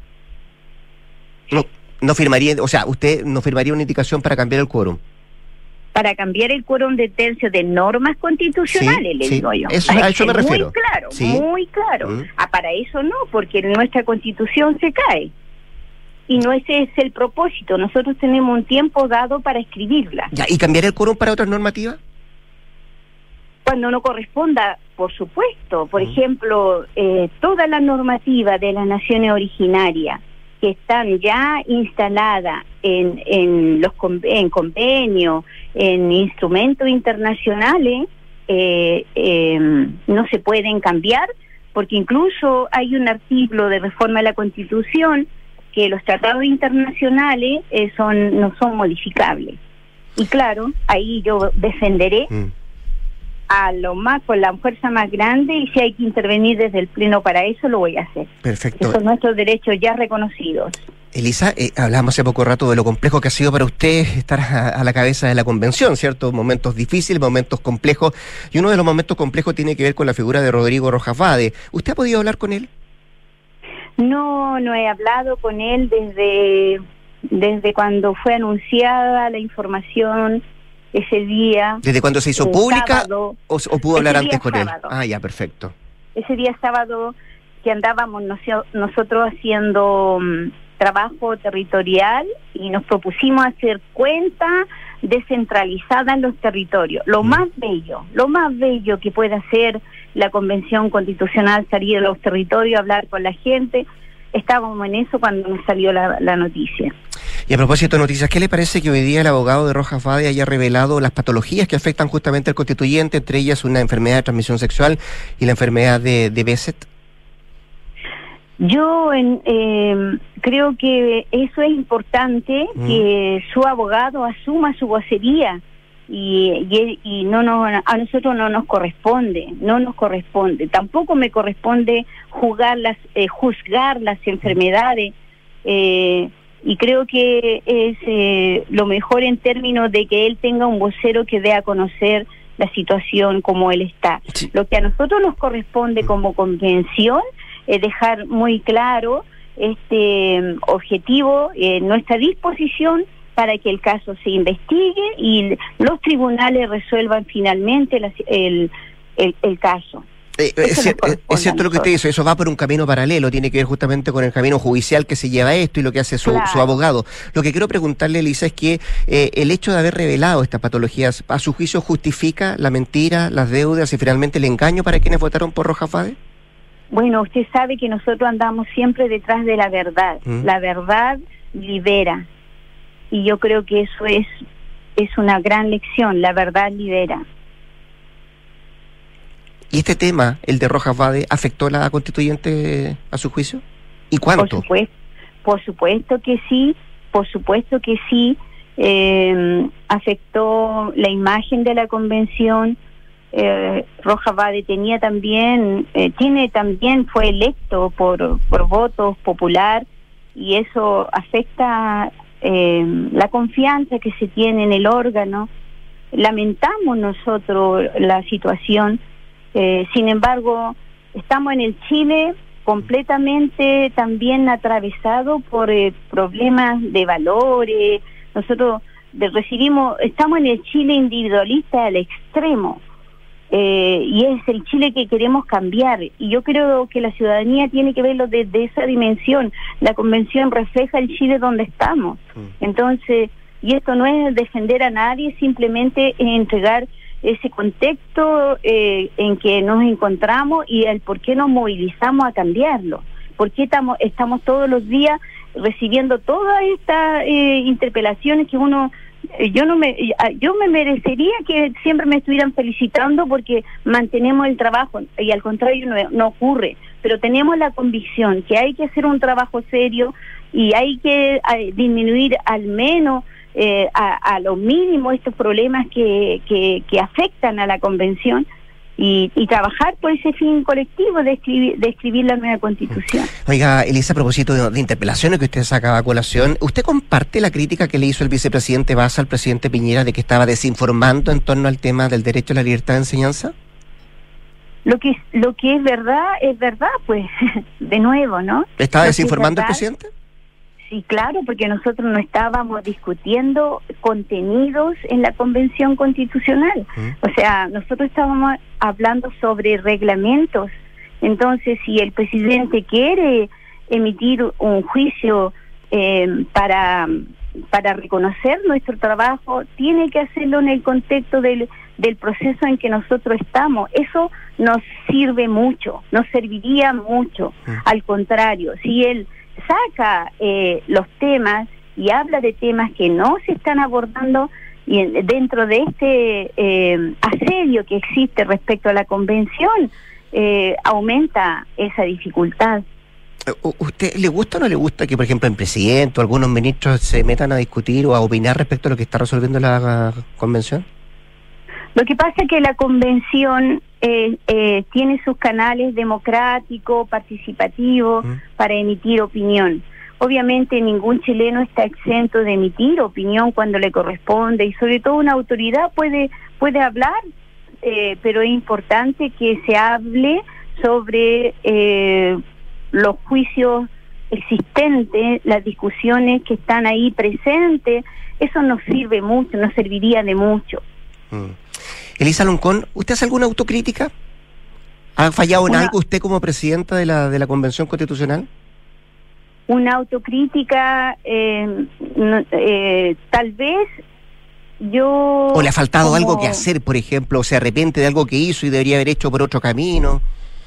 No, no firmaría, o sea, usted no firmaría una indicación para cambiar el quórum. Para cambiar el quórum de tercio de normas constitucionales, Sí, le sí, digo yo. eso- Hay a que eso me ser refiero. Muy claro, Sí. muy claro. Mm. Ah, para eso no, porque nuestra constitución se cae. Y no ese es el propósito. Nosotros tenemos un tiempo dado para escribirla. Ya, ¿y cambiar el quórum para otras normativas? Cuando no corresponda, por supuesto. Por Mm. ejemplo, eh, toda la normativa de las naciones originarias que están ya instaladas en, en los con- en convenios, en instrumentos internacionales, eh, eh, no se pueden cambiar, porque incluso hay un artículo de reforma de la Constitución que los tratados internacionales eh, son no son modificables. Y claro, ahí yo defenderé Mm. a lo más, con la fuerza más grande, y si hay que intervenir desde el Pleno para eso, lo voy a hacer. Perfecto. Esos son nuestros derechos ya reconocidos. Elisa, eh, hablamos hace poco rato de lo complejo que ha sido para usted estar a, a la cabeza de la convención, ¿cierto? Momentos difíciles, momentos complejos, y uno de los momentos complejos tiene que ver con la figura de Rodrigo Rojas Vade. ¿Usted ha podido hablar con él? No, no he hablado con él desde, desde cuando fue anunciada la información ese día. ¿Desde cuando se hizo el pública sábado. o, o pudo hablar Ese antes día con sábado. él? Ah, ya, perfecto. Ese día sábado que andábamos nocio- nosotros haciendo mm, trabajo territorial y nos propusimos hacer cuenta descentralizada en los territorios. Lo Mm. más bello, lo más bello que puede hacer la Convención Constitucional, salir a los territorios, hablar con la gente. Estábamos en eso cuando nos salió la, la noticia. Y a propósito de noticias, ¿qué le parece que hoy día el abogado de Rojas Vade haya revelado las patologías que afectan justamente al constituyente, entre ellas una enfermedad de transmisión sexual y la enfermedad de, de Behçet? Yo en, eh, creo que eso es importante, Mm. que su abogado asuma su vocería y, y, y no, no a nosotros no nos corresponde, no nos corresponde. Tampoco me corresponde juzgar las, eh, juzgar las enfermedades eh, y creo que es eh, lo mejor en términos de que él tenga un vocero que dé a conocer la situación como él está. Sí. Lo que a nosotros nos corresponde como convención es dejar muy claro este objetivo, eh, nuestra disposición para que el caso se investigue y los tribunales resuelvan finalmente la, el, el, el caso. Eh, es, Eso cier- nos es- es cierto lo que usted dice, eso va por un camino paralelo, tiene que ver justamente con el camino judicial que se lleva esto y lo que hace su, Claro. su abogado. Lo que quiero preguntarle, Elisa, es que eh, el hecho de haber revelado estas patologías, ¿a su juicio justifica la mentira, las deudas y finalmente el engaño para quienes votaron por Rojas Vade? Bueno, usted sabe que nosotros andamos siempre detrás de la verdad. Mm. La verdad libera. Y yo creo que eso es, es una gran lección, la verdad libera. ¿Y este tema, el de Rojas Vade, afectó a la constituyente a su juicio? ¿Y cuánto? Por supuesto, por supuesto que sí, por supuesto que sí. Eh, afectó la imagen de la convención. eh, Rojas Vade tenía también, eh, tiene también, fue electo por, por votos popular, y eso afecta eh, la confianza que se tiene en el órgano. Lamentamos nosotros la situación, eh, sin embargo, estamos en el Chile completamente también atravesado por eh, problemas de valores. Nosotros de, recibimos, estamos en el Chile individualista al extremo, eh, y es el Chile que queremos cambiar, y yo creo que la ciudadanía tiene que verlo desde esa dimensión. La convención refleja el Chile donde estamos, entonces, y esto no es defender a nadie, simplemente es entregar ese contexto eh, en que nos encontramos y el por qué nos movilizamos a cambiarlo, por qué estamos, estamos todos los días recibiendo todas estas eh, interpelaciones que uno, eh, yo no me, yo me merecería que siempre me estuvieran felicitando porque mantenemos el trabajo, y al contrario no, no ocurre, pero tenemos la convicción que hay que hacer un trabajo serio y hay que eh, disminuir al menos eh, a, a lo mínimo estos problemas que, que, que afectan a la convención. Y, y trabajar por ese fin colectivo de escribir, de escribir la nueva Constitución. Oiga, Elisa, a propósito de, de interpelaciones que usted sacaba a colación, ¿usted comparte la crítica que le hizo el vicepresidente Baza al presidente Piñera de que estaba desinformando en torno al tema del derecho a la libertad de enseñanza? Lo que, lo que es verdad, es verdad, pues, de nuevo, ¿no? ¿Estaba Lo desinformando verdad, el presidente? Sí, claro, porque nosotros no estábamos discutiendo contenidos en la Convención Constitucional. ¿Mm? O sea, nosotros estábamos hablando sobre reglamentos. Entonces, si el presidente quiere emitir un juicio eh, para, para reconocer nuestro trabajo, tiene que hacerlo en el contexto del, del proceso en que nosotros estamos. Eso nos sirve mucho, nos serviría mucho. ¿Mm? Al contrario, si él saca eh, los temas y habla de temas que no se están abordando y en, dentro de este eh, asedio que existe respecto a la convención, eh, aumenta esa dificultad. ¿Usted le gusta o no le gusta que, por ejemplo, el presidente o algunos ministros se metan a discutir o a opinar respecto a lo que está resolviendo la convención? Lo que pasa es que la convención eh, eh, tiene sus canales democráticos, participativos, ¿Mm? para emitir opinión. Obviamente ningún chileno está exento de emitir opinión cuando le corresponde, y sobre todo una autoridad puede, puede hablar, eh, pero es importante que se hable sobre eh, los juicios existentes, las discusiones que están ahí presentes. Eso nos sirve mucho, nos serviría de mucho. Mm. Elisa Loncón, ¿usted hace alguna autocrítica? ¿Ha fallado en una, algo usted como presidenta de la de la Convención Constitucional? Una autocrítica, eh, no, eh, tal vez yo... ¿O le ha faltado como... algo que hacer, por ejemplo? ¿O se arrepiente de algo que hizo y debería haber hecho por otro camino?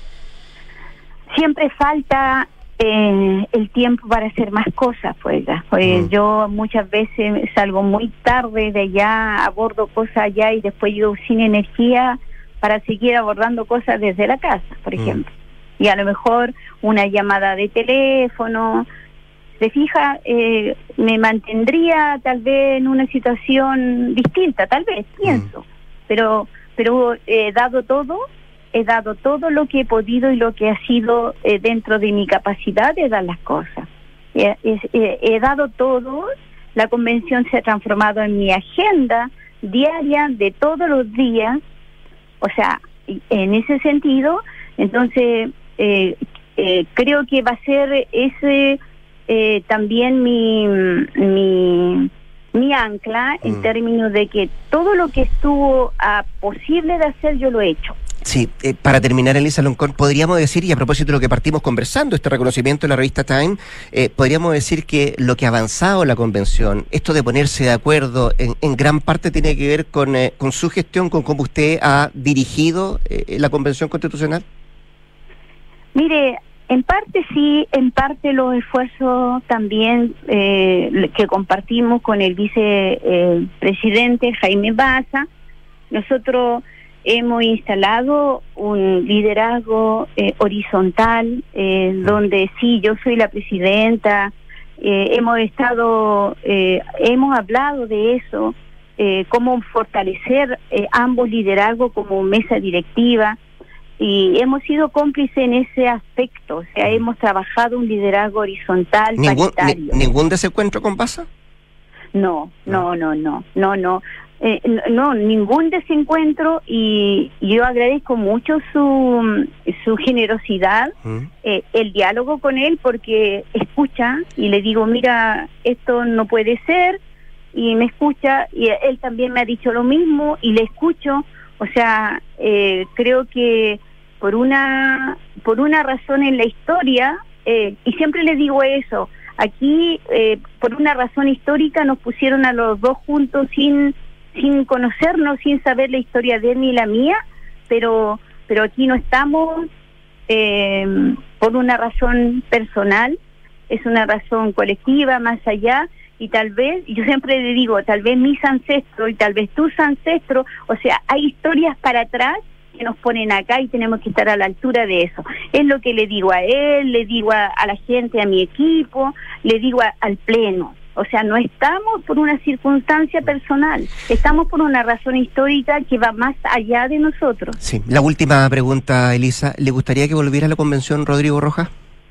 Siempre falta eh, el tiempo para hacer más cosas, pues, pues mm. yo muchas veces salgo muy tarde de allá, abordo cosas allá y después yo sin energía para seguir abordando cosas desde la casa, por mm. ejemplo. Y a lo mejor una llamada de teléfono, se fija, eh, me mantendría tal vez en una situación distinta, tal vez, pienso, mm. pero pero he dado todo, he dado todo lo que he podido y lo que ha sido eh, dentro de mi capacidad de dar las cosas. He, he, he dado todo, la convención se ha transformado en mi agenda diaria de todos los días, o sea, en ese sentido, entonces eh, eh, creo que va a ser ese eh, también mi, mi, mi ancla en mm. términos de que todo lo que estuvo a posible de hacer yo lo he hecho. Sí, eh, para terminar, Elisa Loncón, podríamos decir, y a propósito de lo que partimos conversando, este reconocimiento de la revista Time, eh, podríamos decir que lo que ha avanzado la convención, esto de ponerse de acuerdo, en, en gran parte tiene que ver con, eh, con su gestión, con cómo usted ha dirigido eh, la convención constitucional. Mire, en parte sí, en parte los esfuerzos también eh, que compartimos con el vicepresidente eh, Jaime Baza. Nosotros hemos instalado un liderazgo eh, horizontal, eh, donde sí, yo soy la presidenta, eh, hemos estado, eh, hemos hablado de eso, eh, cómo fortalecer eh, ambos liderazgos como mesa directiva, y hemos sido cómplices en ese aspecto, o sea, hemos trabajado un liderazgo horizontal, ¿Ningún, paritario. ni, ¿Ningún desencuentro con Pasa? No, no, no, no, no, no. Eh, no, no, ningún desencuentro, y yo agradezco mucho su, su generosidad, mm. eh, el diálogo con él, porque escucha y le digo, mira, esto no puede ser, y me escucha, y él también me ha dicho lo mismo y le escucho. O sea, eh, creo que por una por una razón en la historia, eh, y siempre le digo eso, aquí eh, por una razón histórica nos pusieron a los dos juntos sin sin conocernos, sin saber la historia de él ni la mía, pero pero aquí no estamos eh, por una razón personal, es una razón colectiva, más allá, y tal vez, yo siempre le digo, tal vez mis ancestros y tal vez tus ancestros, o sea, hay historias para atrás que nos ponen acá y tenemos que estar a la altura de eso. Es lo que le digo a él, le digo a, a la gente, a mi equipo, le digo a, al pleno. O sea, no estamos por una circunstancia personal, estamos por una razón histórica que va más allá de nosotros. Sí, la última pregunta, Elisa, ¿le gustaría que volviera a la convención Rodrigo Rojas?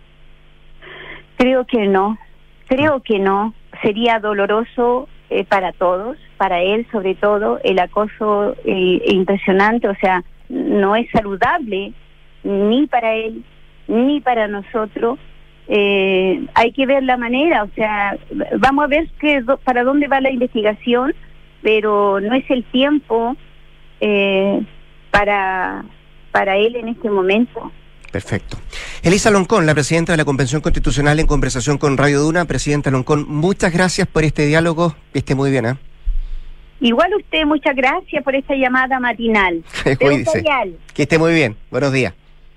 Creo que no, creo que no. Sería doloroso eh, para todos, para él sobre todo, el acoso eh, impresionante, o sea, no es saludable ni para él ni para nosotros. Eh, hay que ver la manera, o sea, vamos a ver que, para dónde va la investigación, pero no es el tiempo eh, para, para él en este momento. Perfecto. Elisa Loncón, la presidenta de la Convención Constitucional, en conversación con Radio Duna. Presidenta Loncón, muchas gracias por este diálogo, que esté muy bien, ¿eh? Igual usted, muchas gracias por esta llamada matinal. Cuídese. Que esté muy bien, buenos días.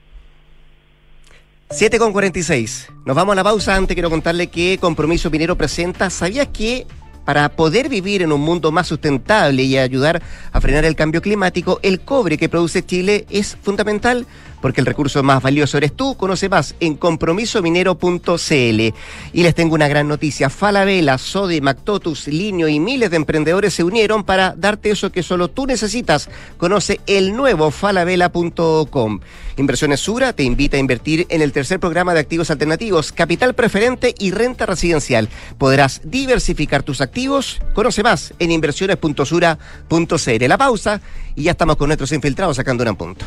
siete con cuarenta y seis. Nos vamos a la pausa. Antes quiero contarle que Compromiso Minero presenta, ¿sabías que para poder vivir en un mundo más sustentable y ayudar a frenar el cambio climático, el cobre que produce Chile es fundamental? Porque el recurso más valioso eres tú. Conoce más en compromiso minero punto c l. Y les tengo una gran noticia. Falabella, Sodimac, Totus, Linio y miles de emprendedores se unieron para darte eso que solo tú necesitas. Conoce el nuevo falabella punto com. Inversiones Sura te invita a invertir en el tercer programa de activos alternativos, capital preferente y renta residencial. Podrás diversificar tus activos. Conoce más en inversiones punto sura punto c l. La pausa y ya estamos con nuestros infiltrados sacando un punto.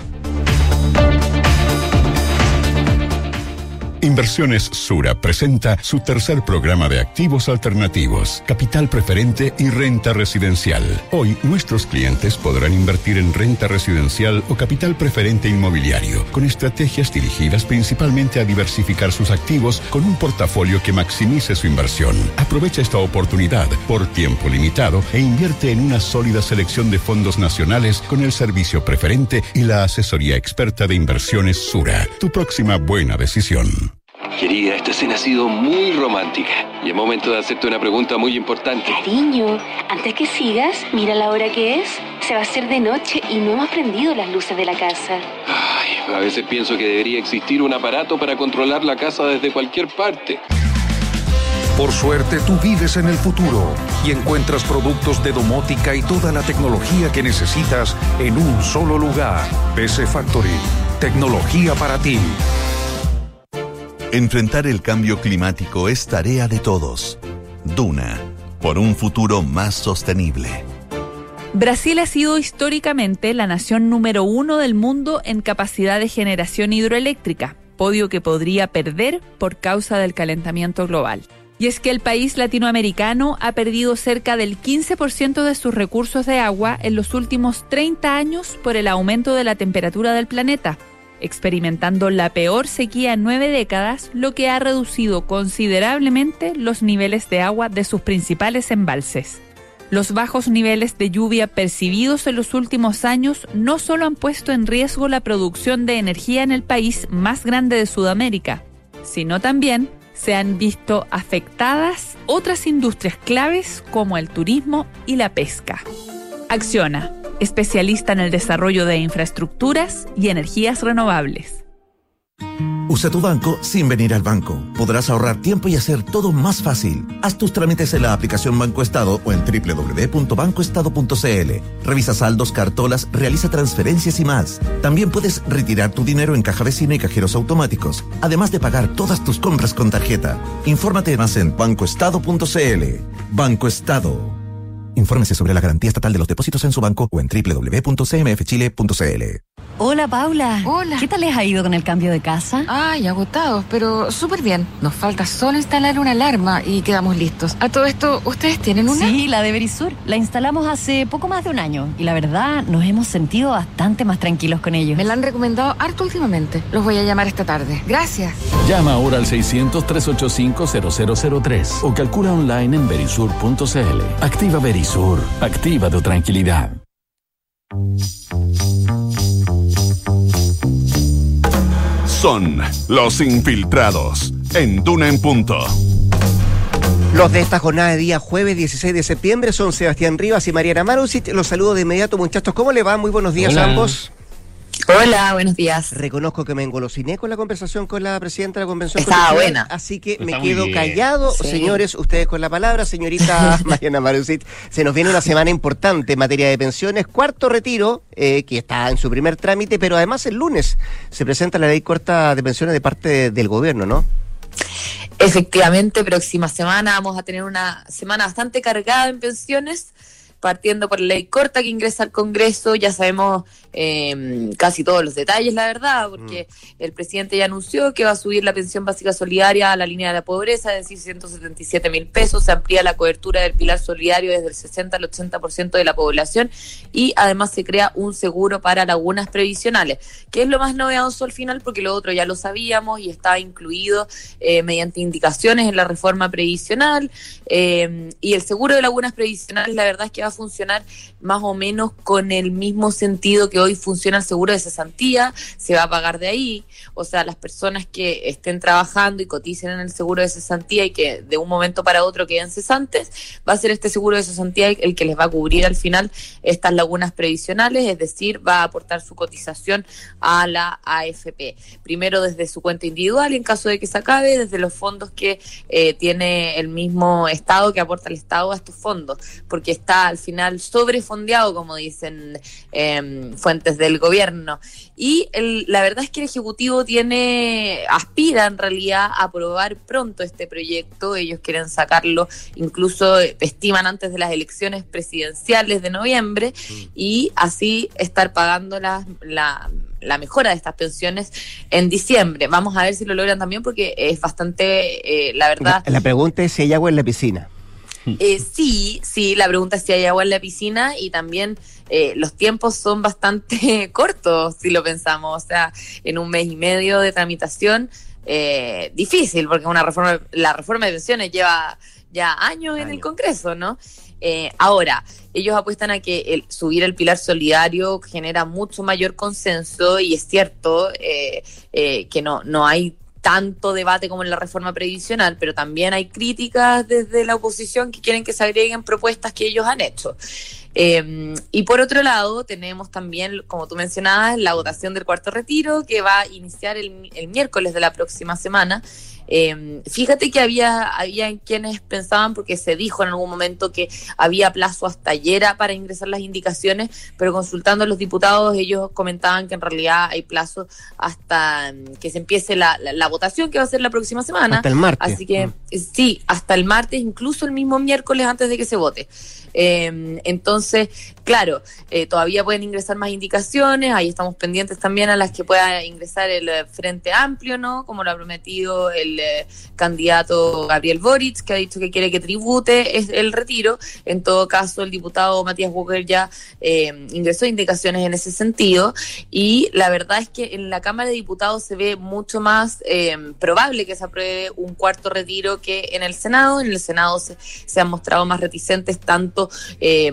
Inversiones Sura presenta su tercer programa de activos alternativos, capital preferente y renta residencial. Hoy, nuestros clientes podrán invertir en renta residencial o capital preferente inmobiliario, con estrategias dirigidas principalmente a diversificar sus activos con un portafolio que maximice su inversión. Aprovecha esta oportunidad por tiempo limitado e invierte en una sólida selección de fondos nacionales con el servicio preferente y la asesoría experta de Inversiones Sura. Tu próxima buena decisión. Querida, esta escena ha sido muy romántica y es momento de hacerte una pregunta muy importante. Cariño, antes que sigas, mira la hora que es. Se va a hacer de noche y no hemos prendido las luces de la casa. Ay, a veces pienso que debería existir un aparato para controlar la casa desde cualquier parte. Por suerte, tú vives en el futuro y encuentras productos de domótica y toda la tecnología que necesitas en un solo lugar. P C Factory. Tecnología para ti. Enfrentar el cambio climático es tarea de todos. Duna, por un futuro más sostenible. Brasil ha sido históricamente la nación número uno del mundo en capacidad de generación hidroeléctrica, podio que podría perder por causa del calentamiento global. Y es que el país latinoamericano ha perdido cerca del quince por ciento de sus recursos de agua en los últimos treinta años por el aumento de la temperatura del planeta, experimentando la peor sequía en nueve décadas, lo que ha reducido considerablemente los niveles de agua de sus principales embalses. Los bajos niveles de lluvia percibidos en los últimos años no solo han puesto en riesgo la producción de energía en el país más grande de Sudamérica, sino también se han visto afectadas otras industrias claves como el turismo y la pesca. Acciona, especialista en el desarrollo de infraestructuras y energías renovables. Usa tu banco sin venir al banco. Podrás ahorrar tiempo y hacer todo más fácil. Haz tus trámites en la aplicación Banco Estado o en doble u doble u doble u punto banco estado punto c l. Revisa saldos, cartolas, realiza transferencias y más. También puedes retirar tu dinero en caja vecina y cajeros automáticos, además de pagar todas tus compras con tarjeta. Infórmate más en banco estado punto c l. Banco Estado. Infórmese sobre la garantía estatal de los depósitos en su banco o en doble u doble u doble u punto c m f chile punto c l. Hola, Paula. Hola. ¿Qué tal les ha ido con el cambio de casa? Ay, agotados, pero súper bien. Nos falta solo instalar una alarma y quedamos listos. A todo esto, ¿ustedes tienen una? Sí, la de Verisur. La instalamos hace poco más de un año y la verdad nos hemos sentido bastante más tranquilos con ellos. Me la han recomendado harto últimamente. Los voy a llamar esta tarde. Gracias. Llama ahora al seiscientos, trescientos ochenta y cinco, cero cero cero tres o calcula online en verisur punto c l. Activa Verisur. Activa tu tranquilidad. Son los infiltrados en Duna en Punto. Los de esta jornada de día jueves dieciséis de septiembre son Sebastián Rivas y Mariana Marusic. Los saludo de inmediato, muchachos. ¿Cómo le va? Muy buenos días. Hola. A ambos. Hola, buenos días. Reconozco que me engolosiné con la conversación con la presidenta de la Convención Estaba buena. Así que Está me quedo bien. callado. Sí. Señores, ustedes con la palabra. Señorita Mariana Marusic, se nos viene una semana importante en materia de pensiones. Cuarto retiro, eh, que está en su primer trámite, pero además el lunes se presenta la ley corta de pensiones de parte de, del gobierno, ¿no? Efectivamente, próxima semana vamos a tener una semana bastante cargada en pensiones, partiendo por la ley corta que ingresa al Congreso. Ya sabemos eh, casi todos los detalles, la verdad, porque mm. el presidente ya anunció que va a subir la pensión básica solidaria a la línea de la pobreza, es decir, ciento setenta y siete mil pesos, se amplía la cobertura del pilar solidario desde el sesenta al ochenta por ciento de la población y además se crea un seguro para lagunas previsionales, que es lo más novedoso al final, porque lo otro ya lo sabíamos y estaba incluido eh, mediante indicaciones en la reforma previsional, eh, y el seguro de lagunas previsionales la verdad es que va a funcionar más o menos con el mismo sentido que hoy funciona el seguro de cesantía, se va a pagar de ahí, o sea, las personas que estén trabajando y coticen en el seguro de cesantía y que de un momento para otro queden cesantes, va a ser este seguro de cesantía el que les va a cubrir al final estas lagunas previsionales, es decir, va a aportar su cotización a la A F P, primero desde su cuenta individual y en caso de que se acabe, desde los fondos que eh, tiene el mismo Estado, que aporta el Estado a estos fondos, porque está al final sobrefondeado, como dicen eh, fuentes del gobierno. Y el, la verdad es que el Ejecutivo tiene, aspira en realidad a aprobar pronto este proyecto. Ellos quieren sacarlo, incluso estiman antes de las elecciones presidenciales de noviembre, mm. y así estar pagando la, la, la mejora de estas pensiones en diciembre. Vamos a ver si lo logran también, porque es bastante, eh, la verdad... La, la pregunta es si hay agua en la piscina. Eh, sí, sí, la pregunta es si hay agua en la piscina y también eh, los tiempos son bastante cortos, si lo pensamos, o sea, en un mes y medio de tramitación, eh, difícil, porque una reforma, la reforma de pensiones lleva ya años en el Congreso, ¿no? Eh, ahora, ellos apuestan a que el subir el pilar solidario genera mucho mayor consenso y es cierto eh, eh, que no, no hay tanto debate como en la reforma previsional, pero también hay críticas desde la oposición que quieren que se agreguen propuestas que ellos han hecho. Eh, y por otro lado, tenemos también, como tú mencionabas, la votación del cuarto retiro, que va a iniciar el, el miércoles de la próxima semana. Eh, fíjate que había, había quienes pensaban, porque se dijo en algún momento que había plazo hasta ayer para ingresar las indicaciones, pero consultando a los diputados, ellos comentaban que en realidad hay plazo hasta que se empiece la, la, la votación, que va a ser la próxima semana. Hasta el martes. Así que, mm. sí, hasta el martes, incluso el mismo miércoles antes de que se vote. Eh, entonces, claro, eh, todavía pueden ingresar más indicaciones, ahí estamos pendientes también a las que pueda ingresar el eh, Frente Amplio, ¿no? Como lo ha prometido el eh, candidato Gabriel Boric, que ha dicho que quiere que tribute es el retiro. En todo caso, el diputado Matías Walker ya eh, ingresó indicaciones en ese sentido, y la verdad es que en la Cámara de Diputados se ve mucho más eh, probable que se apruebe un cuarto retiro que en el Senado. En el Senado se, se han mostrado más reticentes, tanto Eh,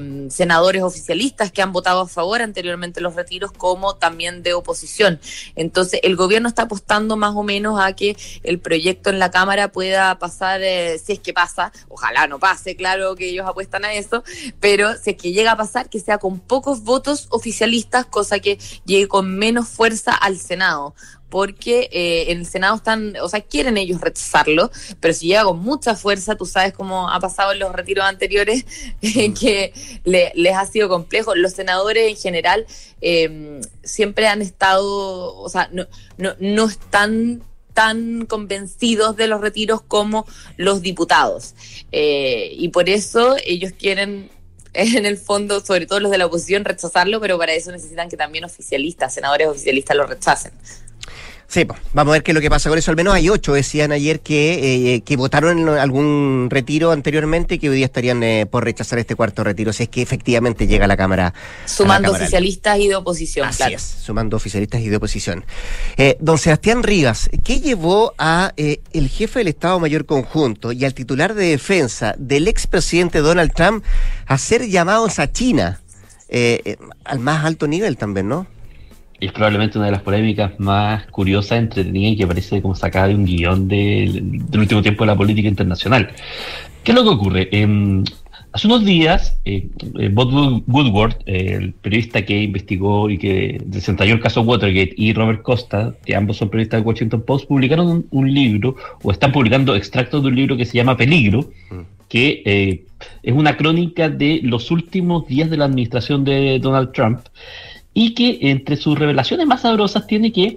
senadores oficialistas que han votado a favor anteriormente los retiros, como también de oposición. Entonces, el gobierno está apostando más o menos a que el proyecto en la Cámara pueda pasar, eh, si es que pasa, ojalá no pase, claro que ellos apuestan a eso, pero si es que llega a pasar, que sea con pocos votos oficialistas, cosa que llegue con menos fuerza al Senado, porque eh, en el Senado están, o sea, quieren ellos rechazarlo, pero si llega con mucha fuerza, tú sabes cómo ha pasado en los retiros anteriores, eh, que le, les ha sido complejo. Los senadores en general eh, siempre han estado, o sea, no, no, no están tan convencidos de los retiros como los diputados, eh, y por eso ellos quieren, en el fondo, sobre todo los de la oposición, rechazarlo, pero para eso necesitan que también oficialistas, senadores oficialistas lo rechacen. Sí, pues, vamos a ver qué es lo que pasa con eso. Al menos hay ocho, decían ayer, que, eh, que votaron en algún retiro anteriormente y que hoy día estarían eh, por rechazar este cuarto retiro, si es que efectivamente llega a la Cámara. Sumando a la Cámara oficialistas y de oposición, Así claro. es, sumando oficialistas y de oposición. Eh, don Sebastián Rivas, ¿qué llevó a eh, el jefe del Estado Mayor Conjunto y al titular de defensa del expresidente Donald Trump a ser llamados a China, eh, eh, al más alto nivel también, ¿no? Es probablemente una de las polémicas más curiosas, entretenidas y que parece como sacada de un guión de, del último tiempo de la política internacional. ¿Qué es lo que ocurre? Eh, hace unos días, eh, Bob Woodward, eh, el periodista que investigó y que desentrañó el caso Watergate, y Robert Costa, que ambos son periodistas de Washington Post, publicaron un, un libro, o están publicando extractos de un libro que se llama Peligro, que eh, es una crónica de los últimos días de la administración de Donald Trump, y que entre sus revelaciones más sabrosas tiene que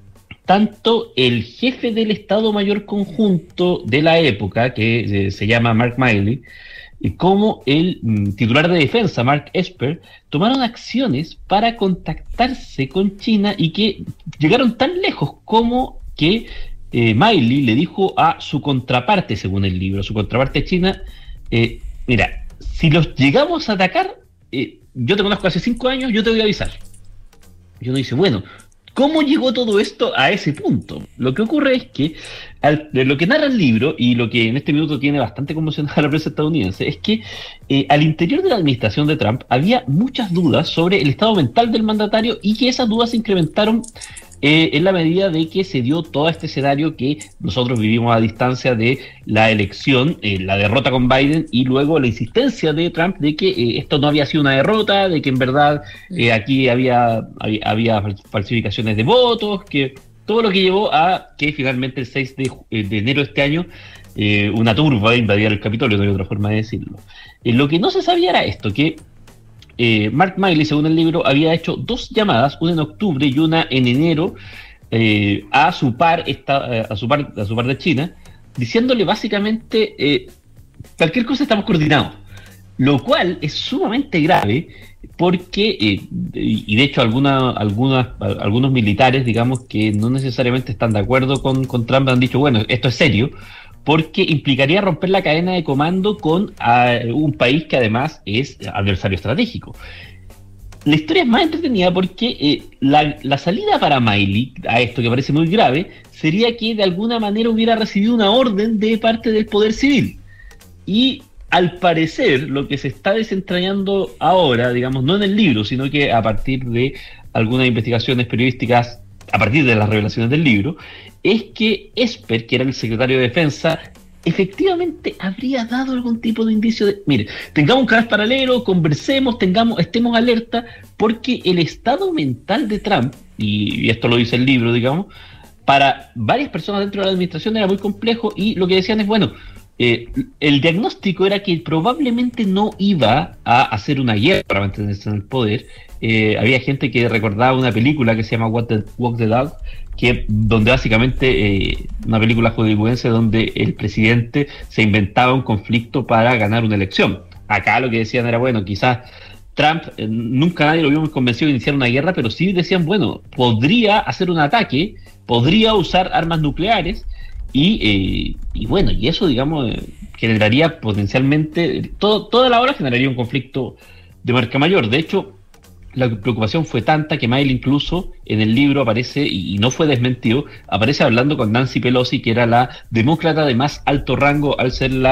tanto el jefe del Estado Mayor Conjunto de la época, que eh, se llama Mark Milley, como el mm, titular de defensa, Mark Esper, tomaron acciones para contactarse con China y que llegaron tan lejos como que eh, Milley le dijo a su contraparte, según el libro, su contraparte china, eh, mira, si los llegamos a atacar, eh, yo te conozco hace cinco años, yo te voy a avisar. Y uno dice, bueno, ¿cómo llegó todo esto a ese punto? Lo que ocurre es que, al, de lo que narra el libro, y lo que en este minuto tiene bastante conmocionada a la prensa estadounidense, es que eh, al interior de la administración de Trump había muchas dudas sobre el estado mental del mandatario, y que esas dudas se incrementaron Eh, en la medida de que se dio todo este escenario que nosotros vivimos a distancia de la elección, eh, la derrota con Biden, y luego la insistencia de Trump de que eh, esto no había sido una derrota, de que en verdad eh, aquí había, había, había falsificaciones de votos, que todo lo que llevó a que finalmente el seis de, de enero de este año eh, una turba invadiera el Capitolio, no hay otra forma de decirlo. Eh, lo que no se sabía era esto, que Eh, Mark Milley, según el libro, había hecho dos llamadas, una en octubre y una en enero, eh, a su par, esta, a su par, a su par de China, diciéndole básicamente eh, cualquier cosa estamos coordinados, lo cual es sumamente grave porque, eh, y de hecho alguna, algunas, algunos militares, digamos, que no necesariamente están de acuerdo con, con Trump, han dicho, bueno, esto es serio, porque implicaría romper la cadena de comando con uh, un país que además es adversario estratégico. La historia es más entretenida porque eh, la, la salida para Milley a esto, que parece muy grave, sería que de alguna manera hubiera recibido una orden de parte del poder civil. Y al parecer lo que se está desentrañando ahora, digamos, no en el libro, sino que a partir de algunas investigaciones periodísticas, a partir de las revelaciones del libro, es que Esper, que era el secretario de Defensa, efectivamente habría dado algún tipo de indicio de, mire, tengamos un canal paralelo, conversemos, tengamos, estemos alerta, porque el estado mental de Trump, y, y esto lo dice el libro, digamos, para varias personas dentro de la administración era muy complejo, y lo que decían es, bueno, eh, el diagnóstico era que probablemente no iba a hacer una guerra para mantenerse en el poder. Eh, había gente que recordaba una película que se llama Walk the, Walk the Dog, que donde básicamente eh, una película hollywoodense donde el presidente se inventaba un conflicto para ganar una elección. Acá lo que decían era, bueno, quizás Trump, eh, nunca nadie lo vio muy convencido de iniciar una guerra, pero sí decían, bueno, podría hacer un ataque, podría usar armas nucleares, y, eh, y bueno, y eso, digamos, eh, generaría potencialmente, todo, toda la hora generaría un conflicto de marca mayor. De hecho, la preocupación fue tanta que Milley incluso en el libro aparece, y no fue desmentido, aparece hablando con Nancy Pelosi, que era la demócrata de más alto rango al ser la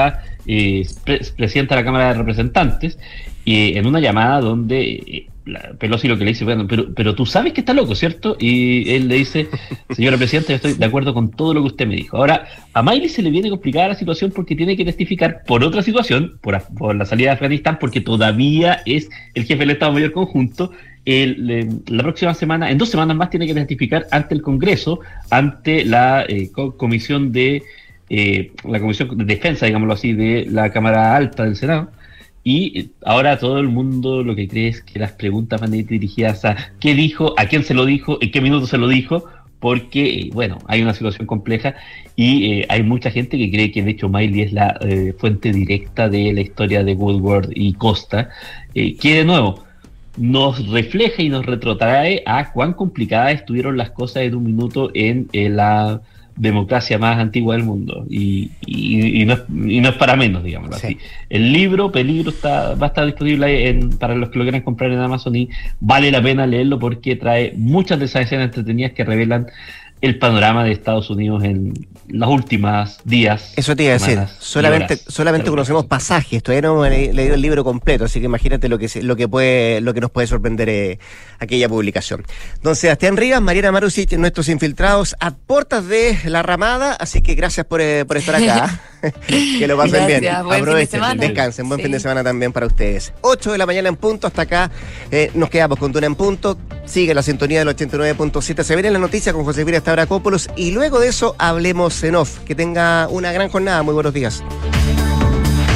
eh, pre presidenta de la Cámara de Representantes, eh, en una llamada donde eh, la Pelosi lo que le dice, bueno, pero, pero tú sabes que está loco, ¿cierto? Y él le dice, señora presidenta, yo estoy de acuerdo con todo lo que usted me dijo. Ahora, a Miley se le viene complicada la situación porque tiene que testificar por otra situación, por, por la salida de Afganistán, porque todavía es el jefe del Estado Mayor Conjunto. El, eh, la próxima semana, en dos semanas más, tiene que testificar ante el Congreso, ante la eh, co comisión de eh, la comisión de defensa, digámoslo así, de la Cámara Alta del Senado. Y ahora todo el mundo lo que cree es que las preguntas van a ir dirigidas a qué dijo, a quién se lo dijo, en qué minuto se lo dijo, porque, bueno, hay una situación compleja y eh, hay mucha gente que cree que de hecho Miley es la eh, fuente directa de la historia de Woodward y Costa, eh, que de nuevo nos refleja y nos retrotrae a cuán complicadas estuvieron las cosas en un minuto en, en la democracia más antigua del mundo, y, y, y, no, es, y no es para menos, digamos sí. así. El libro, Peligro, está, va a estar disponible en, para los que lo quieran comprar en Amazon, y vale la pena leerlo porque trae muchas de esas escenas entretenidas que revelan el panorama de Estados Unidos en los últimos días. Eso te iba a decir, solamente, solamente conocemos pasajes, todavía no hemos leído el libro completo, así que imagínate lo que lo que puede, lo que nos puede sorprender eh, aquella publicación. Don Sebastián Rivas, Mariana Marusic, nuestros infiltrados a puertas de la ramada, así que gracias por, eh, por estar acá. Que lo pasen gracias, bien, buen aprovechen, fin de descansen, buen sí. fin de semana también para ustedes. ocho de la mañana en punto, hasta acá eh, nos quedamos con Duna en Punto. Sigue la sintonía del ochenta y nueve punto siete. Se viene la noticia con José Vira Stavrakopoulos y luego de eso hablemos en off. Que tenga una gran jornada. Muy buenos días.